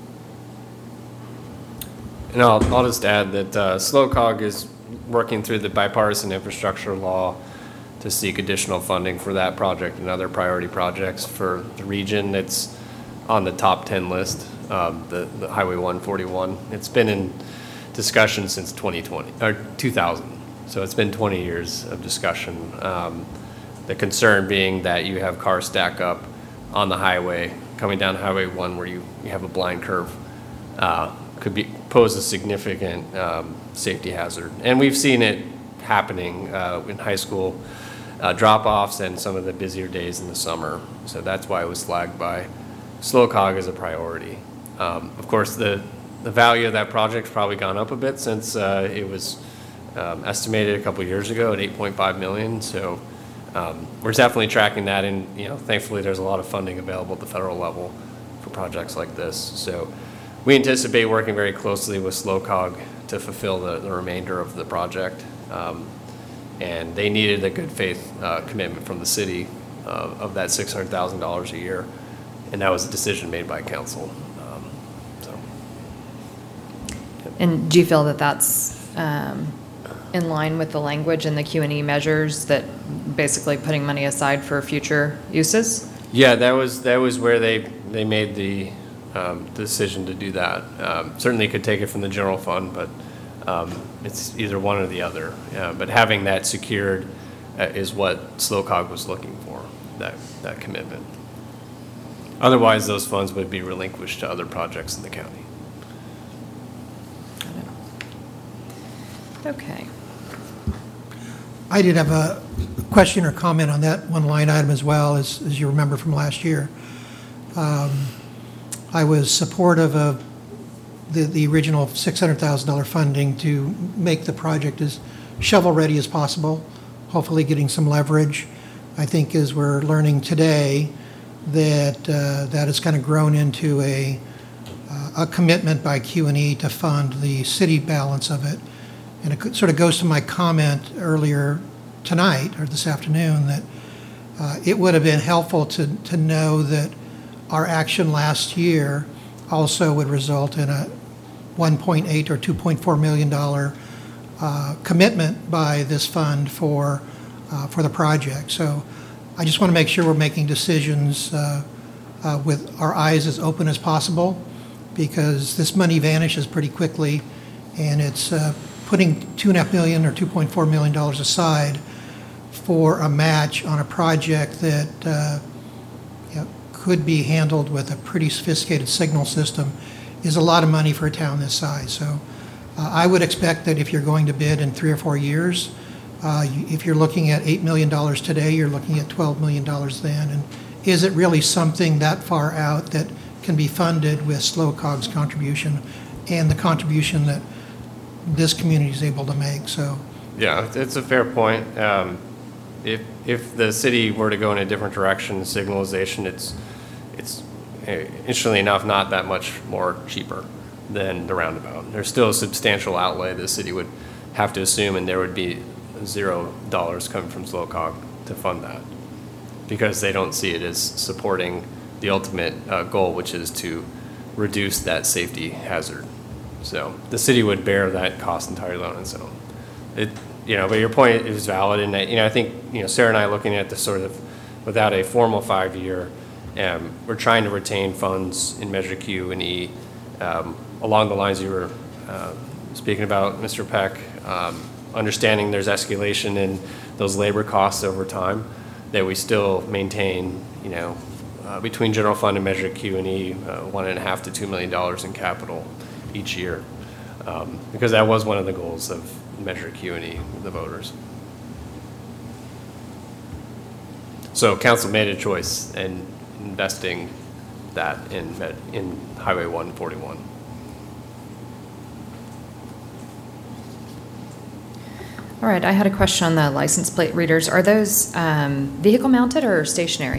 And I'll, I'll just add that uh, SLOCOG is working through the bipartisan infrastructure law to seek additional funding for that project and other priority projects for the region. It's on the top ten list, um, the, the Highway one forty-one. It's been in discussion since twenty twenty, or two thousand. So it's been twenty years of discussion. Um, the concern being that you have cars stack up on the highway, coming down Highway one where you, you have a blind curve. Uh, could be pose a significant um, safety hazard. And we've seen it happening uh, in high school uh, drop-offs and some of the busier days in the summer. So that's why it was flagged by SLOCOG as a priority. Um, of course, the, the value of that project's probably gone up a bit since uh, it was um, estimated a couple years ago at eight point five million. So um, we're definitely tracking that, and you know, thankfully there's a lot of funding available at the federal level for projects like this. So we anticipate working very closely with SLOCOG to fulfill the, the remainder of the project. Um, and they needed a good faith uh, commitment from the city uh, of that six hundred thousand dollars a year. And that was a decision made by council. Um, so. And do you feel that that's um, in line with the language in the Q and E measures, that basically putting money aside for future uses? Yeah, that was that was where they they made the um, decision to do that. Um, certainly could take it from the general fund, but um, it's either one or the other. Yeah, but having that secured uh, is what SLOCOG was looking for, that that commitment. Otherwise, those funds would be relinquished to other projects in the county. Okay. I did have a question or comment on that one line item as well, as, as you remember from last year. Um, I was supportive of the, the original six hundred thousand dollars funding to make the project as shovel-ready as possible, hopefully getting some leverage. I think as we're learning today that uh, that has kind of grown into a, uh, a commitment by Q and E to fund the city balance of it. And it could- sort of goes to my comment earlier tonight or this afternoon that uh, it would have been helpful to, to know that our action last year also would result in a one point eight or two point four million dollars uh, commitment by this fund for, uh, for the project. So I just want to make sure we're making decisions uh, uh, with our eyes as open as possible, because this money vanishes pretty quickly, and it's uh, putting two and a half million or two point four million dollars aside for a match on a project that uh, you know, could be handled with a pretty sophisticated signal system is a lot of money for a town this size. So uh, I would expect that if you're going to bid in three or four years, uh, you- if you're looking at eight million dollars today, you're looking at twelve million dollars then. And is it really something that far out that can be funded with SLOCOG's contribution and the contribution that this community is able to make? So Yeah, it's a fair point. Um, If, if the city were to go in a different direction, signalization, it's, it's eh, interestingly enough, not that much more cheaper than the roundabout. There's still a substantial outlay the city would have to assume, and there would be zero dollars coming from SLOCOG to fund that, because they don't see it as supporting the ultimate uh, goal, which is to reduce that safety hazard. So the city would bear that cost entirely on its own. It, you know, but your point is valid, and I, you know, I think, you know, Sarah and I looking at this sort of without a formal five-year, um, we're trying to retain funds in Measure Q and E um, along the lines you were uh, speaking about, Mister Peck, um, understanding there's escalation in those labor costs over time, that we still maintain, you know, uh, between general fund and Measure Q and E, uh, one and a half to two million dollars in capital each year, um, because that was one of the goals of Measure Q and E with the voters. So council made a choice in investing that in med- in Highway one forty-one. All right, I had a question on the license plate readers. Are those um, vehicle mounted or stationary?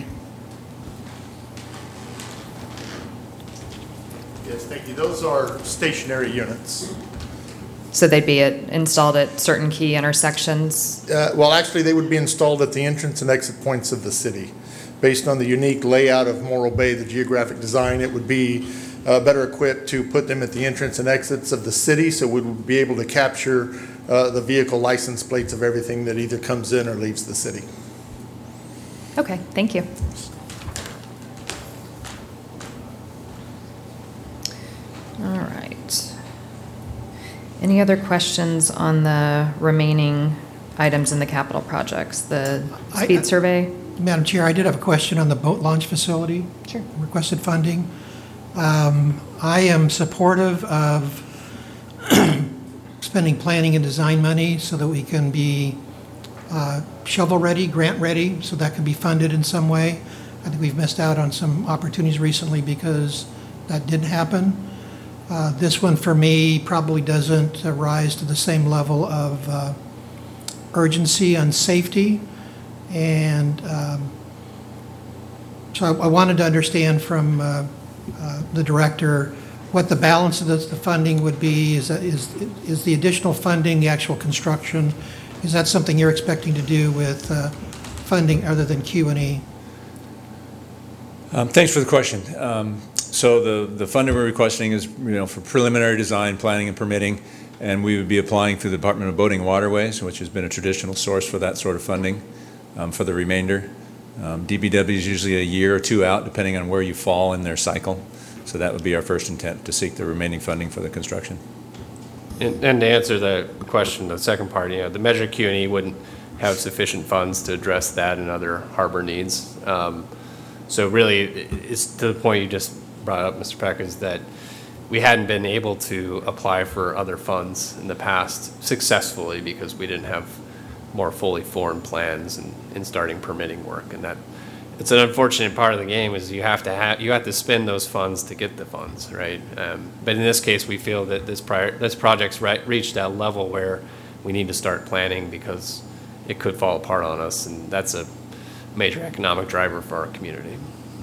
Yes, thank you. Those are stationary units. So they'd be at, installed at certain key intersections? Uh, Well, actually, they would be installed at the entrance and exit points of the city. Based on the unique layout of Morro Bay, the geographic design, it would be uh, better equipped to put them at the entrance and exits of the city, so we would be able to capture uh, the vehicle license plates of everything that either comes in or leaves the city. Okay, thank you. All right. Any other questions on the remaining items in the capital projects? The I- speed survey? Madam Chair, I did have a question on the boat launch facility. Sure. Requested funding. Um, I am supportive of spending planning and design money so that we can be uh, shovel-ready, grant-ready, so that can be funded in some way. I think we've missed out on some opportunities recently because that didn't happen. Uh, This one, for me, probably doesn't uh, rise to the same level of uh, urgency on safety. And um, so I I wanted to understand from uh, uh, the director what the balance of the the funding would be. Is that, is, is the additional funding the actual construction? Is that something you're expecting to do with uh, funding other than Q and E? Um, Thanks for the question. Um, So the, the funding we're requesting is, you know, for preliminary design, planning, and permitting, and we would be applying through the Department of Boating and Waterways, which has been a traditional source for that sort of funding um, for the remainder. Um, D B W is usually a year or two out, depending on where you fall in their cycle. So that would be our first intent, to seek the remaining funding for the construction. And, and to answer the question, the second part, you know, the Measure Q and E wouldn't have sufficient funds to address that and other harbor needs. Um, So really, it- it's to the point you just brought up, Mister Peck, is that we hadn't been able to apply for other funds in the past successfully because we didn't have more fully formed plans and, and starting permitting work. And that, it's an unfortunate part of the game is you have to have, you have to spend those funds to get the funds, right? Um, but in this case, we feel that this prior, this project's right, reached that level where we need to start planning because it could fall apart on us, and that's a major economic driver for our community.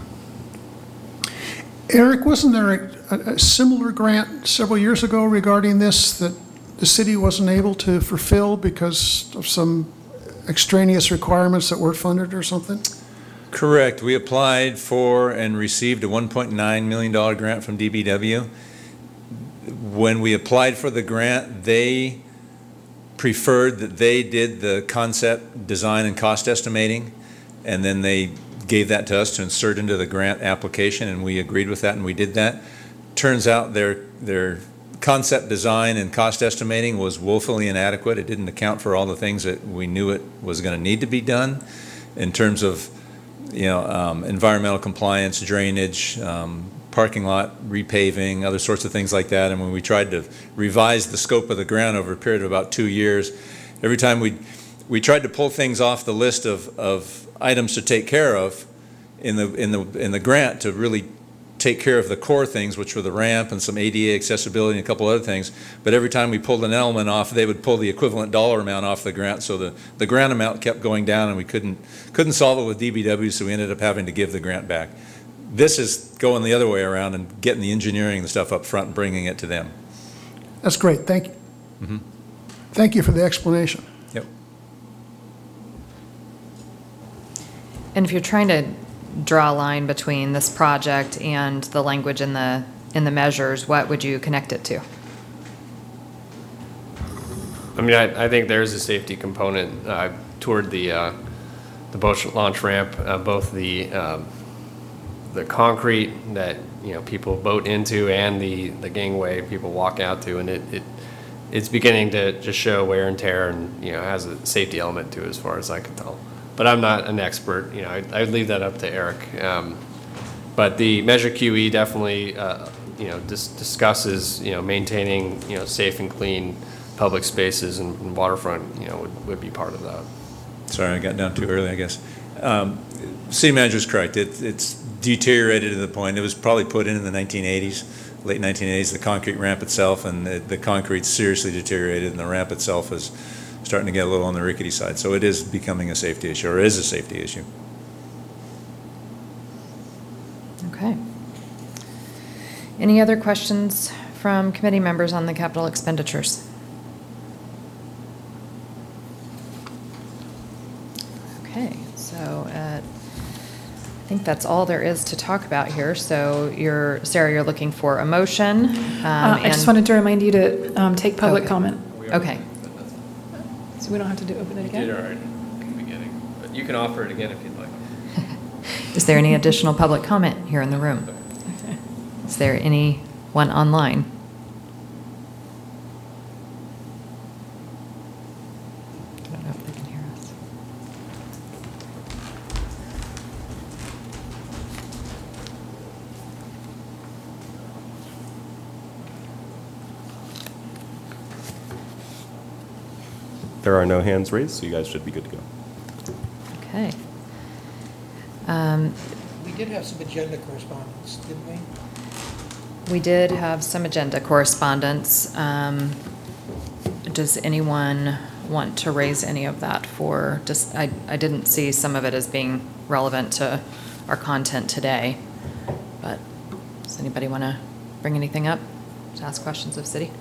Eric, wasn't there a, a similar grant several years ago regarding this that the city wasn't able to fulfill because of some extraneous requirements that weren't funded or something? Correct. We applied for and received a one point nine million dollars grant from D B W. When we applied for the grant, they preferred that they did the concept, design, and cost estimating, and then they gave that to us to insert into the grant application, and we agreed with that, and we did that. Turns out their their concept design and cost estimating was woefully inadequate. It didn't account for all the things that we knew it was going to need to be done in terms of, you know, um, environmental compliance, drainage, um, parking lot repaving, other sorts of things like that. And when we tried to revise the scope of the grant over a period of about two years, every time we we tried to pull things off the list of, of items to take care of in the in the in the grant to really take care of the core things, which were the ramp and some A D A accessibility and a couple other things. But every time we pulled an element off, they would pull the equivalent dollar amount off the grant. So the, the grant amount kept going down, and we couldn't couldn't solve it with D B W, so we ended up having to give the grant back. This is going the other way around and getting the engineering and the stuff up front and bringing it to them. That's great. Thank you. Mm-hmm. Thank you for the explanation. Yep. And if you're trying to draw a line between this project and the language in the, in the measures, what would you connect it to? I mean, I, I think there's a safety component. I toured the uh, the boat launch ramp, uh, both the um, the concrete that you know people boat into and the, the gangway people walk out to, and it, it it's beginning to just show wear and tear, and you know has a safety element to it as far as I can tell. But I'm not an expert. You know, I, I would leave that up to Eric. Um, but the Measure Q E definitely uh, you know dis- discusses you know maintaining you know safe and clean public spaces, and, and waterfront, you know, would, would be part of that. Sorry, I got down too early, I guess. Um, city manager's correct. It, it's deteriorated to the point, it was probably put in in the nineteen eighties, late nineteen eighties, the concrete ramp itself, and the, the concrete's seriously deteriorated, and the ramp itself is starting to get a little on the rickety side. So it is becoming a safety issue, or is a safety issue. Okay. Any other questions from committee members on the capital expenditures? Okay, so uh, I think that's all there is to talk about here. So you're, Sarah, you're looking for a motion. Um, Uh, I just and- wanted to remind you to um, take public Okay. comment. Okay. So we don't have to do, open it You again? did already in the beginning, but you can offer it again if you'd like. Is there any additional public comment here in the room? Is there anyone online? I don't know if they can hear us. There are no hands raised, so you guys should be good to go. Okay. Um, We did have some agenda correspondence, didn't we? We did have some agenda correspondence. Um, Does anyone want to raise any of that for, just, I, I didn't see some of it as being relevant to our content today, but does anybody want to bring anything up to ask questions of city?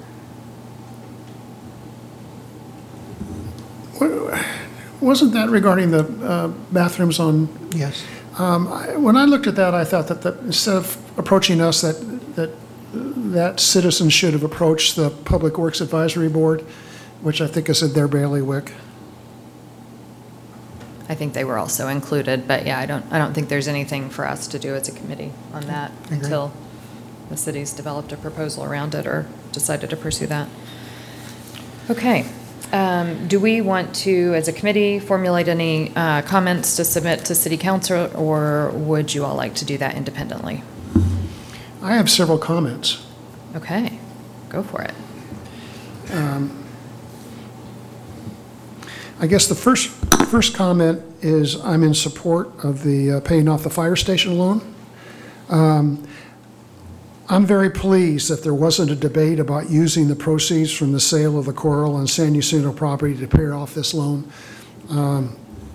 Wasn't that regarding the uh, bathrooms on, Yes. um, I- when I looked at that, I thought that, that instead of approaching us, that, that, that citizens should have approached the Public Works Advisory Board, which I think is in their bailiwick. I think they were also included, but yeah, I don't, I don't think there's anything for us to do as a committee on that Agree. until the city's developed a proposal around it or decided to pursue that. Okay. Um, Do we want to, as a committee, formulate any uh, comments to submit to city council, or would you all like to do that independently? I have several comments. Okay, go for it. I guess the first, first comment is I'm in support of the uh, paying off the fire station loan. Um, I'm very pleased that there wasn't a debate about using the proceeds from the sale of the Coral and San Jacinto property to pay off this loan. Um,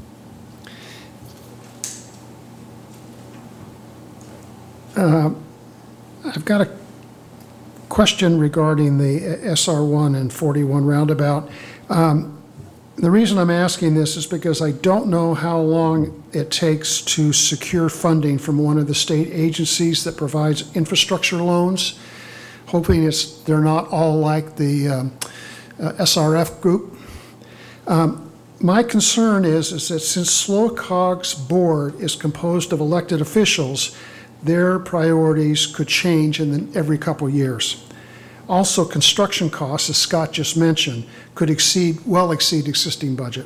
uh, I've got a question regarding the S R one and forty-one roundabout. Um, The reason I'm asking this is because I don't know how long it takes to secure funding from one of the state agencies that provides infrastructure loans, hoping it's, they're not all like the um, uh, S R F group. Um, my concern is, is that since SLOCOG's board is composed of elected officials, their priorities could change in the, every couple years. Also, construction costs, as Scott just mentioned, could exceed, well exceed existing budget.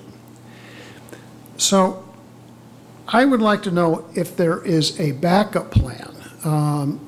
So I would like to know if there is a backup plan um,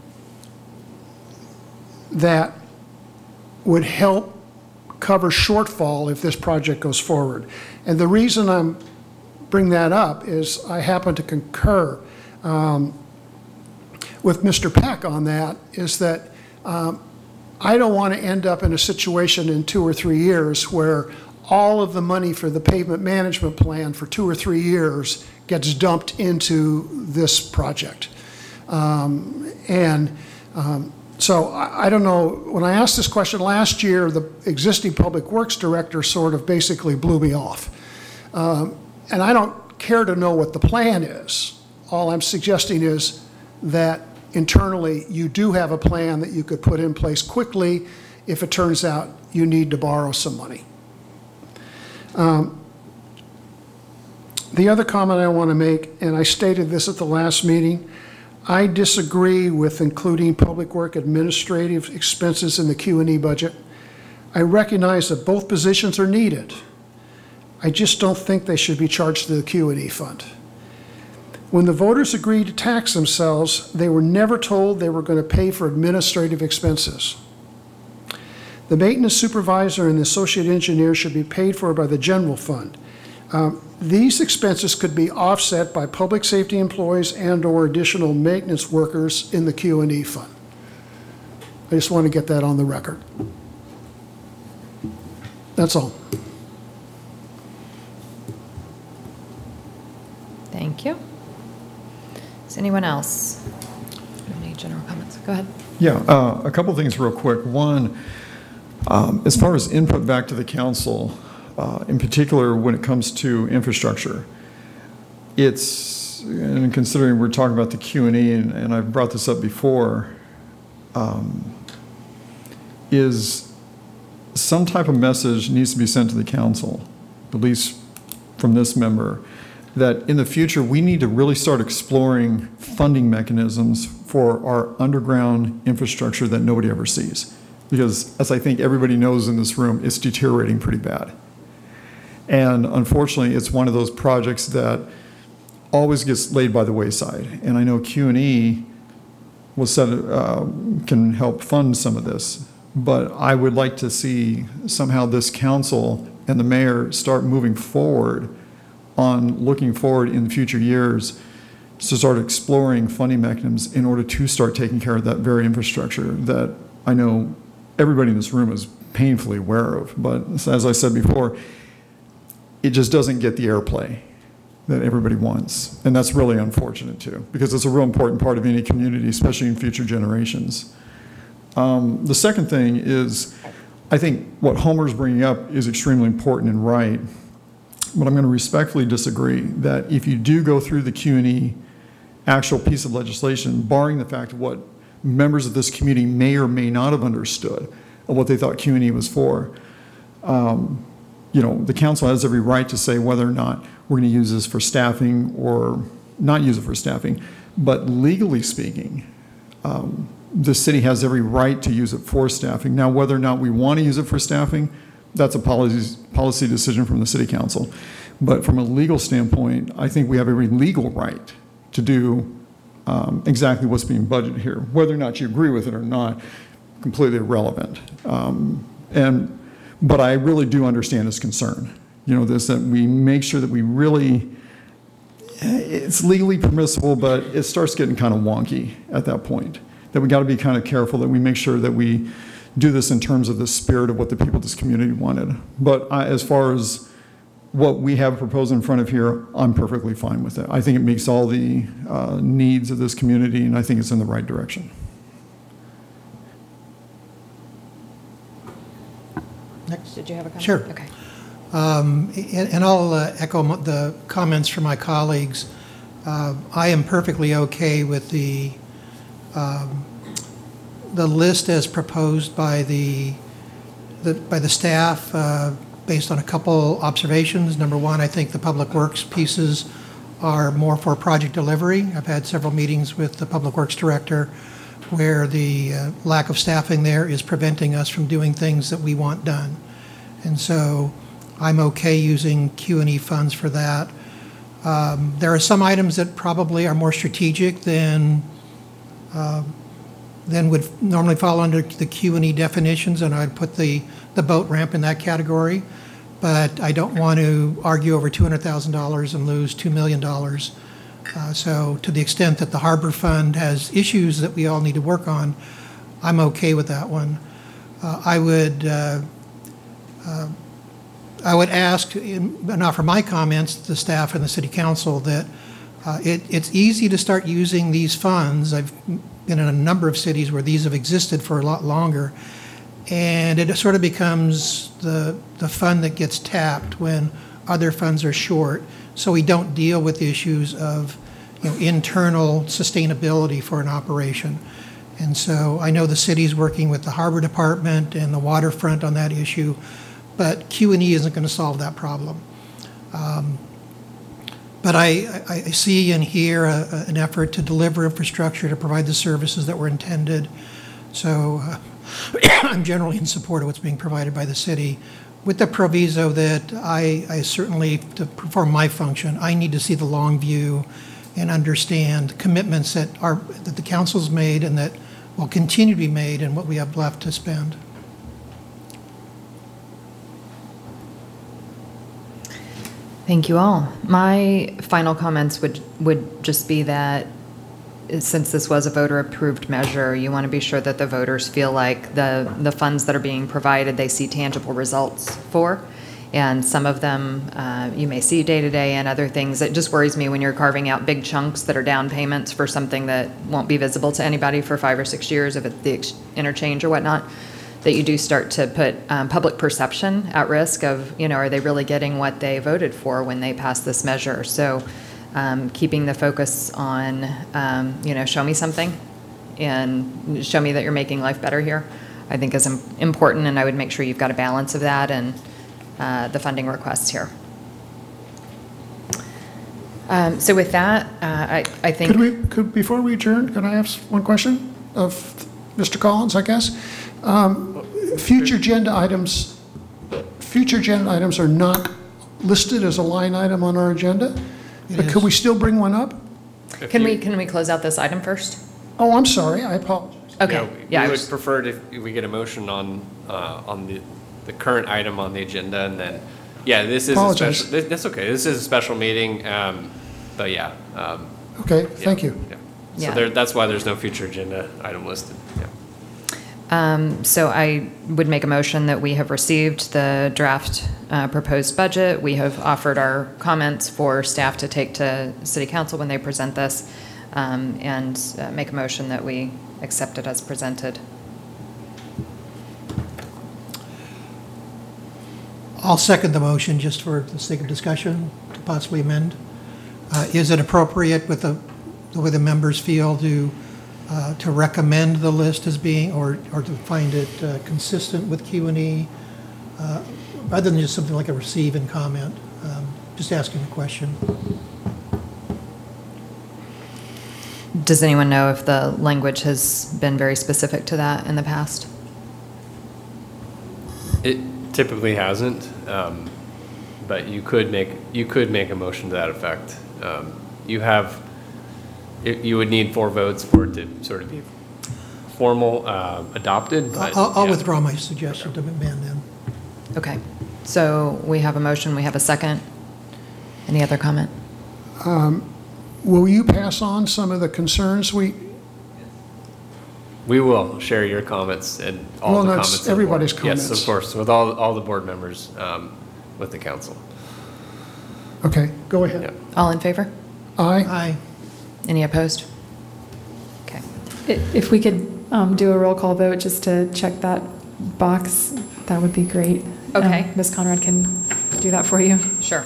that would help cover shortfall if this project goes forward. And the reason I'm bring that up is I happen to concur um, with Mister Peck on that, is that um, I don't want to end up in a situation in two or three years where all of the money for the pavement management plan for two or three years gets dumped into this project. Um, and um, so I, I don't know, when I asked this question last year, the existing public works director sort of basically blew me off. Um, and I don't care to know what the plan is. All I'm suggesting is that internally, you do have a plan that you could put in place quickly if it turns out you need to borrow some money. Um, the other comment I want to make, and I stated this at the last meeting, I disagree with including public work administrative expenses in the Q and E budget. I recognize that both positions are needed. I just don't think they should be charged to the Q and E fund. When the voters agreed to tax themselves, they were never told they were going to pay for administrative expenses. The maintenance supervisor and the associate engineer should be paid for by the general fund. Um, these expenses could be offset by public safety employees and or additional maintenance workers in the Q and E fund. I just want to get that on the record. That's all. Thank you. Does anyone else have any general comments? Go ahead. Yeah, uh, a couple things real quick. One, um, as far as input back to the council, uh, in particular when it comes to infrastructure, it's, and considering we're talking about the Q and E, and, and I've brought this up before, um, is some type of message needs to be sent to the council, at least from this member, that in the future, we need to really start exploring funding mechanisms for our underground infrastructure that nobody ever sees. Because as I think everybody knows in this room, it's deteriorating pretty bad. And unfortunately, it's one of those projects that always gets laid by the wayside. And I know Q and E will set, uh, can help fund some of this. But I would like to see somehow this council and the mayor start moving forward on looking forward in future years to start exploring funding mechanisms in order to start taking care of that very infrastructure that I know everybody in this room is painfully aware of. But as I said before, it just doesn't get the airplay that everybody wants. And that's really unfortunate too, because it's a real important part of any community, especially in future generations. Um, the second thing is, I think what Homer's bringing up is extremely important and right. But I'm going to respectfully disagree that if you do go through the Q and E actual piece of legislation, barring the fact of what members of this community may or may not have understood of what they thought Q and E was for, um, you know, the council has every right to say whether or not we're going to use this for staffing or not use it for staffing. But legally speaking, um, the city has every right to use it for staffing. Now, whether or not we want to use it for staffing, that's a policy, policy decision from the city council. But from a legal standpoint, I think we have every legal right to do um, exactly what's being budgeted here. Whether or not you agree with it or not, completely irrelevant. Um, and, but I really do understand his concern. You know, this, that we make sure that we really, it's legally permissible, but it starts getting kind of wonky at that point. That we got to be kind of careful that we make sure that we do this in terms of the spirit of what the people of this community wanted. But I, as far as what we have proposed in front of here, I'm perfectly fine with it. I think it meets all the uh, needs of this community, and I think it's in the right direction. Next. Did you have a comment? Sure. Okay. Um, and, and I'll uh, echo mo- the comments from my colleagues. Uh, I am perfectly okay with the um, the list as proposed by the, the by the staff, uh, based on a couple observations. Number one, I think the public works pieces are more for project delivery. I've had several meetings with the public works director where the uh, lack of staffing there is preventing us from doing things that we want done. And so I'm okay using Q and E funds for that. Um, there are some items that probably are more strategic than uh, than would normally fall under the Q and E definitions, and I'd put the, the boat ramp in that category. But I don't want to argue over two hundred thousand dollars and lose two million dollars. Uh, so to the extent that the Harbor Fund has issues that we all need to work on, I'm okay with that one. Uh, I would uh, uh, I would ask, in, and offer my comments to the staff and the city council, that uh, it, it's easy to start using these funds. I've been in a number of cities where these have existed for a lot longer, and it sort of becomes the, the fund that gets tapped when other funds are short, so we don't deal with the issues of, you know, internal sustainability for an operation. And so I know the city's working with the Harbor Department and the waterfront on that issue, but Q and E isn't going to solve that problem. Um, but I, I, I see and hear a, a, an effort to deliver infrastructure to provide the services that were intended. So uh, I'm generally in support of what's being provided by the city, with the proviso that I, I certainly, to perform my function, I need to see the long view and understand commitments that are that the council's made and that will continue to be made and what we have left to spend. Thank you all. My final comments would, would just be that since this was a voter-approved measure, you want to be sure that the voters feel like the, the funds that are being provided, they see tangible results for. And some of them uh, you may see day-to-day, and other things. It just worries me when you're carving out big chunks that are down payments for something that won't be visible to anybody for five or six years if it's the ex- interchange or whatnot, that you do start to put um, public perception at risk of, you know, are they really getting what they voted for when they passed this measure? So um, keeping the focus on, um, you know, show me something and show me that you're making life better here, I think is im- important, and I would make sure you've got a balance of that and uh, the funding requests here. Um, so with that, uh, I, I think... Could we, could, before we adjourn, could I ask one question of Mister Collins, I guess? Um, Future agenda items, future agenda items are not listed as a line item on our agenda, but could we still bring one up? Can we, can we close out this item first? Oh, I'm sorry, I apologize. Okay. Yeah, we- Yeah, I we would was- prefer if we get a motion on, uh, on the, the current item on the agenda, and then, yeah, this is a Apologize. special, this- that's okay, this is a special meeting, um, but yeah. um, Okay, yeah, thank you. yeah. Yeah. So there, that's why there's no future agenda item listed, yeah. Um, So I would make a motion that we have received the draft uh, proposed budget. We have offered our comments for staff to take to city council when they present this, um, and uh, make a motion that we accept it as presented. I'll second the motion just for the sake of discussion to possibly amend. Uh, Is it appropriate with the, the way the members feel to, uh, to recommend the list as being, or, or to find it uh, consistent with Q and E, uh, rather than just something like a receive and comment? Um, Just asking a question. Does anyone know if the language has been very specific to that in the past? It, typically hasn't, um, but you could make, you could make a motion to that effect. Um, You have, it- you would need four votes for it to sort of be formal, uh, adopted, but. I'll I'll yeah. withdraw my suggestion to amend then. Okay, so we have a motion, we have a second. Any other comment? Will you pass on some of the concerns we, We will share your comments and all Well, the that's comments. of the board. everybody's Yes, comments. of course, with all, all the board members, um, with the council. okay, go Yeah. ahead. All in favor? Aye? Aye. Any opposed? Okay. I- If we could um, do a roll call vote just to check that box, that would be great. Okay. Um, Miz Conrad can do that for you. Sure.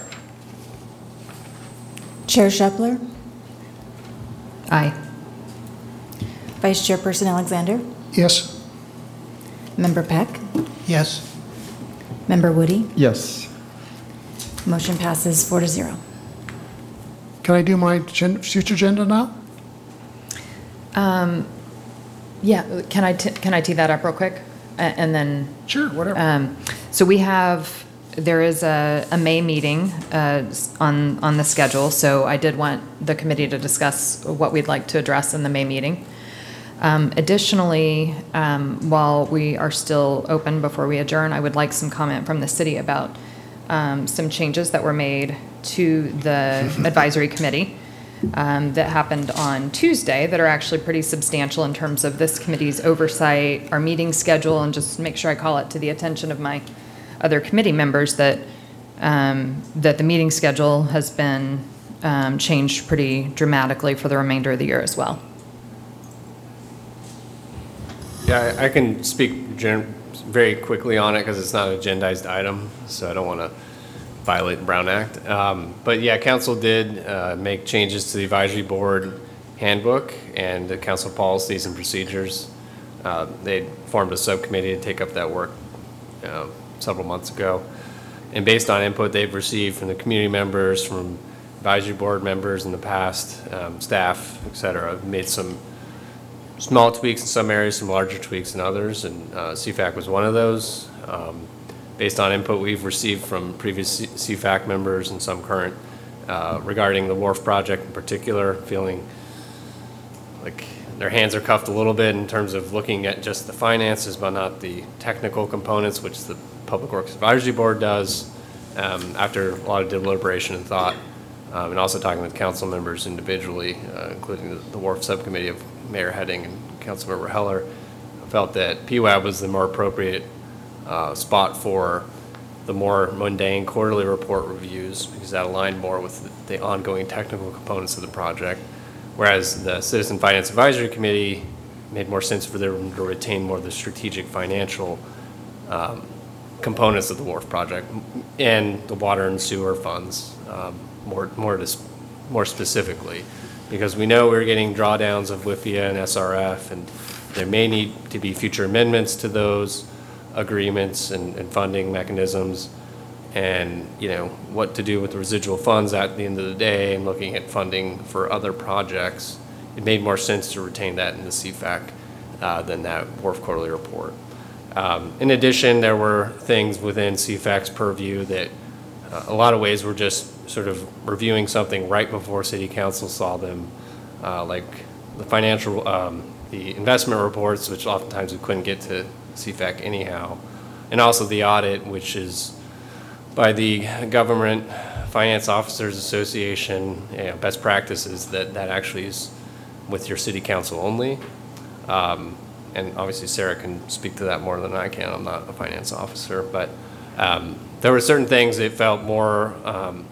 Chair Shepler, Aye. Vice Chairperson Alexander, Yes? Member Peck, Yes. Member Woody. Yes. Motion passes four to zero. Can I do my gen- future agenda now? Um, Yeah, can I, t- can I tee that up real quick? A- And then Sure, whatever. Um, So we have, there is a, a May meeting uh, s- on, on the schedule, so I did want the committee to discuss what we'd like to address in the May meeting. Um, Additionally, um, while we are still open before we adjourn, I would like some comment from the city about um, some changes that were made to the advisory committee um, that happened on Tuesday that are actually pretty substantial in terms of this committee's oversight, our meeting schedule, and just make sure I call it to the attention of my other committee members that um, that the meeting schedule has been um, changed pretty dramatically for the remainder of the year as well. Yeah, I I can speak gen- very quickly on it because it's not an agendized item, so I don't want to violate the Brown Act. Um, But yeah, council did uh, make changes to the advisory board handbook and the council policies and procedures. Uh, They formed a subcommittee to take up that work uh, several months ago. And based on input they've received from the community members, from advisory board members in the past, um, staff, et cetera, made some small tweaks in some areas, some larger tweaks in others, and uh, C FAC was one of those. Um, Based on input we've received from previous C- CFAC members and some current uh, regarding the wharf project in particular, feeling like their hands are cuffed a little bit in terms of looking at just the finances, but not the technical components, which the Public Works Advisory Board does, um, after a lot of deliberation and thought, um, and also talking with council members individually, uh, including the, the wharf subcommittee of Mayor Heading and Councilmember Heller, felt that P W A B was the more appropriate uh, spot for the more mundane quarterly report reviews, because that aligned more with the, the ongoing technical components of the project, whereas the Citizen Finance Advisory Committee made more sense for them to retain more of the strategic financial um, components of the wharf project and the water and sewer funds, um, more more to, more specifically, because we know we're getting drawdowns of W I F I A and S R F, and there may need to be future amendments to those agreements and, and funding mechanisms, and you know what to do with the residual funds at the end of the day, and looking at funding for other projects. It made more sense to retain that in the C FAC uh, than that wharf quarterly report. Um, in addition, there were things within C FAC's purview that uh, a lot of ways were just sort of reviewing something right before City Council saw them, uh, like the financial, um, the investment reports, which oftentimes we couldn't get to C FAC anyhow, and also the audit, which is by the Government Finance Officers Association, you know, best practices that that actually is with your city council only. Um, and obviously Sarah can speak to that more than I can. I'm not a finance officer, but um, there were certain things that felt more, um,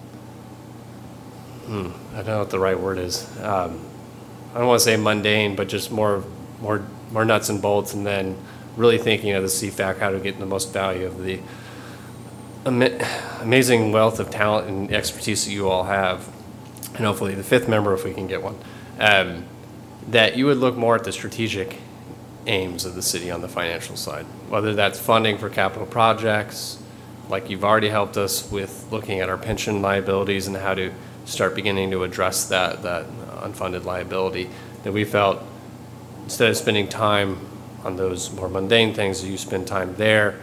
hmm, I don't know what the right word is. Um, I don't want to say mundane, but just more, more, more nuts and bolts, and then really thinking of the C FAC, how to get the most value of the ama- amazing wealth of talent and expertise that you all have, and hopefully the fifth member, if we can get one, um, that you would look more at the strategic aims of the city on the financial side, whether that's funding for capital projects, like you've already helped us with looking at our pension liabilities and how to start beginning to address that, that unfunded liability, that we felt instead of spending time on those more mundane things, you spend time there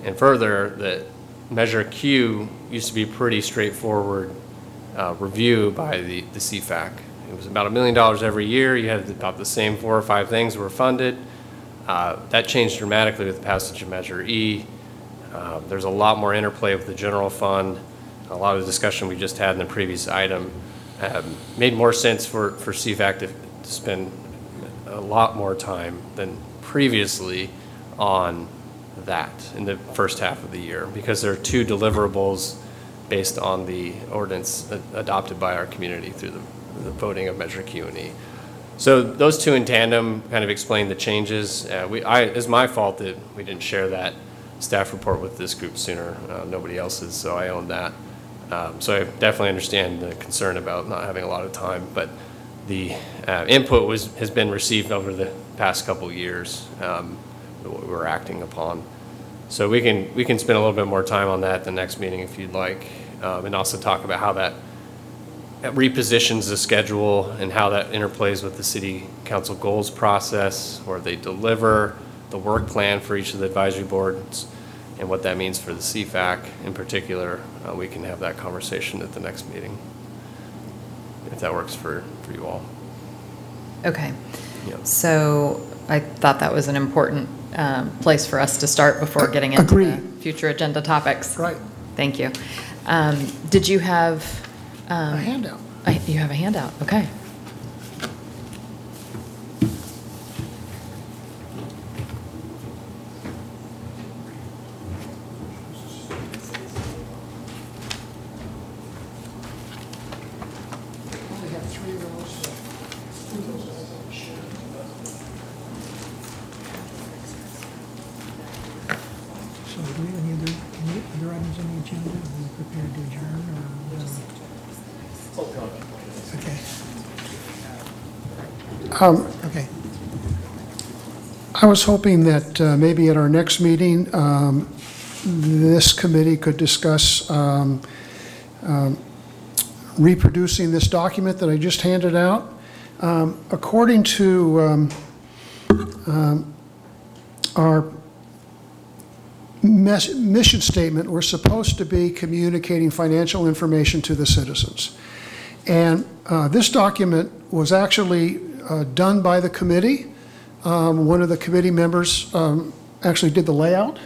And further, the Measure Q used to be pretty straightforward uh, review by the, the C FAC. It was about a million dollars every year. You had about the same four or five things were funded. Uh, that changed dramatically with the passage of Measure E. Uh, there's a lot more interplay with the general fund. A lot of the discussion we just had in the previous item um, made more sense for, for C FAC to, to spend a lot more time than previously on that in the first half of the year, because there are two deliverables based on the ordinance adopted by our community through the, the voting of Measure Q and E. So those two in tandem kind of explain the changes. Uh, we, I, it's my fault that we didn't share that staff report with this group sooner. Uh, nobody else's, so I own that. Um, so I definitely understand the concern about not having a lot of time, but the uh, input was has been received over the past couple years, um, what we're acting upon. So we can we can spend a little bit more time on that at the next meeting if you'd like, um, and also talk about how that repositions the schedule and how that interplays with the city council goals process, where they deliver the work plan for each of the advisory boards and what that means for the C FAC in particular. Uh, we can have that conversation at the next meeting, if that works for, for you all. Okay. Yeah. So I thought that was an important um, place for us to start before getting into Agreed. the future agenda topics. Right. Thank you. Um, did you have um, A handout. I, you have a handout. Okay. Only have three of those. So do we have any other, any other items on the agenda? Are we prepared to adjourn or? Okay. Um, Okay. I was hoping that uh, maybe at our next meeting, um, this committee could discuss um, um, reproducing this document that I just handed out. Um, According to um, um, our mes- mission statement, we're supposed to be communicating financial information to the citizens. And uh, this document was actually uh, done by the committee. Um, One of the committee members um, actually did the layout,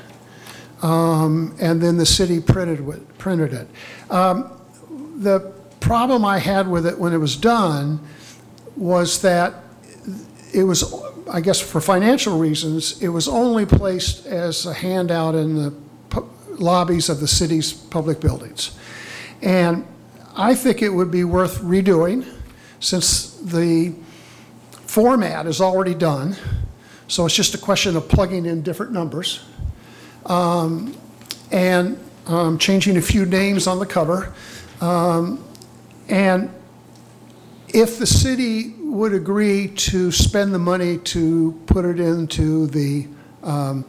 um, and then the city printed it. Printed it. Um, The problem I had with it when it was done was that it was, I guess for financial reasons, it was only placed as a handout in the pu- lobbies of the city's public buildings. And I think it would be worth redoing, since the format is already done, so it's just a question of plugging in different numbers, um, and um, changing a few names on the cover. Um, and if the city would agree to spend the money to put it into the um,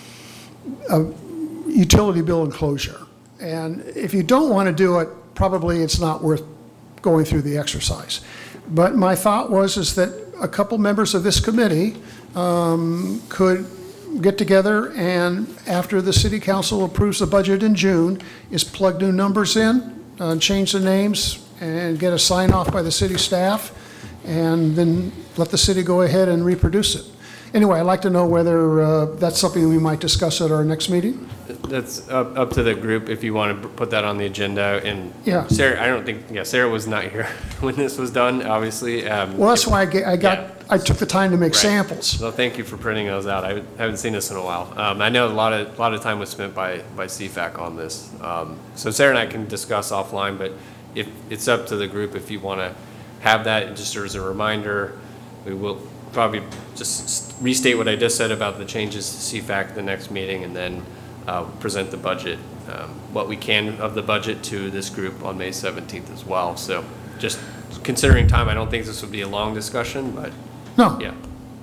uh, utility bill enclosure. And if you don't want to do it, probably it's not worth going through the exercise. But my thought was is that a couple members of this committee um, could get together, and after the city council approves the budget in June, is plug new numbers in, uh, change the names, and get a sign off by the city staff, and then let the city go ahead and reproduce it. Anyway, I'd like to know whether uh, that's something we might discuss at our next meeting. That's up, up to the group if you want to put that on the agenda. And Yeah. Sarah, I don't think, yeah, Sarah was not here when this was done, obviously. Um, Well, that's why I ga- I got, Yeah. I took the time to make Right. samples. Well, thank you for printing those out. I haven't seen this in a while. Um, I know a lot of, a lot of time was spent by, by C FAC on this. Um, so Sarah and I can discuss offline, but if, it's up to the group if you want to have that, just as a reminder. We will probably just restate what I just said about the changes to C FAC at the next meeting, and then uh, present the budget, um, what we can of the budget to this group on May seventeenth as well. So just considering time, I don't think this would be a long discussion, but No, yeah.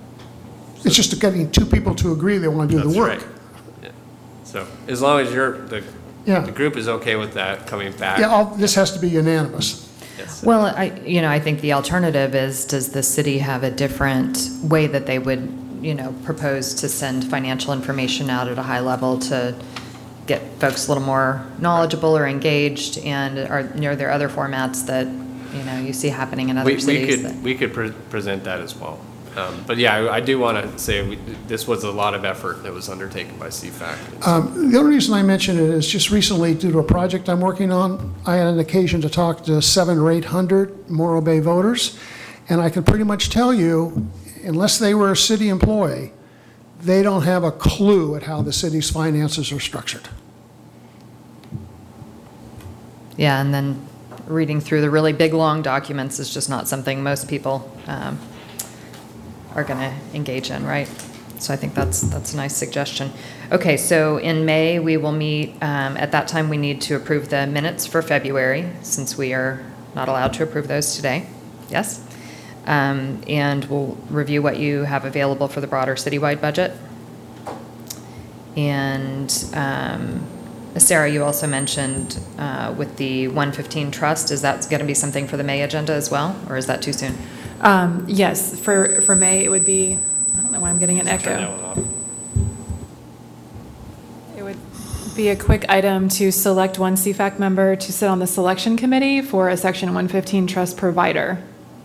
it's just getting two people to agree they want to do That's the work. right. Yeah. So as long as you're, the, Yeah. the group is okay with that coming back. Yeah, all, this has to be unanimous. Yes. Well, I, you know, I think the alternative is, does the city have a different way that they would, you know, propose to send financial information out at a high level to, get folks a little more knowledgeable or engaged, and are, are there other formats that, you know, you see happening in other We, we cities? that- could, we could pre- present that as well. Um, But yeah, I I do want to say we- this was a lot of effort that was undertaken by C FAC. Um, The only reason I mention it is just recently, due to a project I'm working on, I had an occasion to talk to seven or eight hundred Morro Bay voters, and I can pretty much tell you, unless they were a city employee, they don't have a clue at how the city's finances are structured. Yeah, and then reading through the really big, long documents is just not something most people um, are going to engage in, right? So I think that's that's a nice suggestion. Okay, so in May, we will meet. Um, at that time, we need to approve the minutes for February, since we are not allowed to approve those today. Yes? Um, and we'll review what you have available for the broader citywide budget. And um, Sarah, you also mentioned uh, with the one fifteen trust, is that going to be something for the May agenda as well, or is that too soon? Um, Yes, for, for May, it would be, I don't know why I'm getting an Turn that echo. one off. It would be a quick item to select one C FAC member to sit on the selection committee for a Section one fifteen trust provider.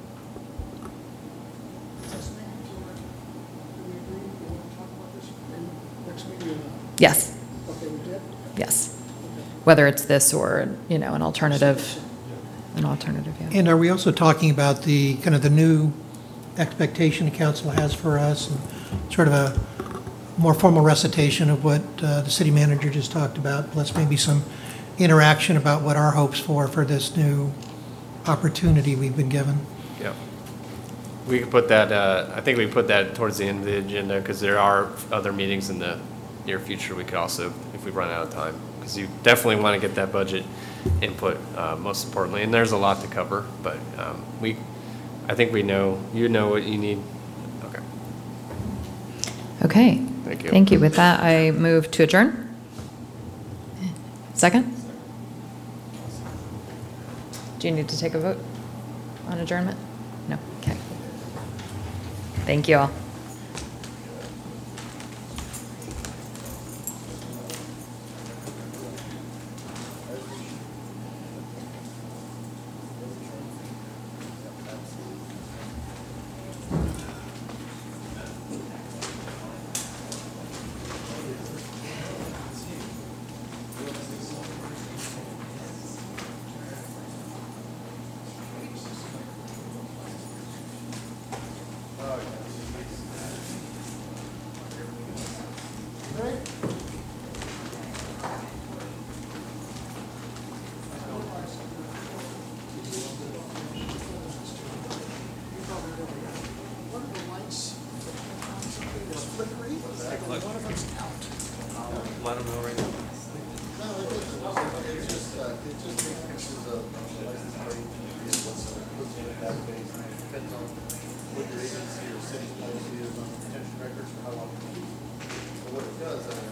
Yes. Yes. Whether it's this or, you know, an alternative, an alternative, yeah. And are we also talking about the, kind of the new expectation the council has for us, and sort of a more formal recitation of what uh, the city manager just talked about, plus maybe some interaction about what our hopes for, for this new opportunity we've been given? Yeah. We could put that, uh, I think we put that towards the end of the agenda, because there are other meetings in the near future we could also, if we run out of time, because you definitely want to get that budget input, uh, most importantly, and there's a lot to cover, but um, we, I think we know, you know what you need. Okay. Okay. Thank you. Thank you. With that, I move to adjourn. Second? Do you need to take a vote on adjournment? No? Okay. Thank you all. Let them know right now. Depends on what your agency or city policy is on detention records for how long. But what it does, I mean,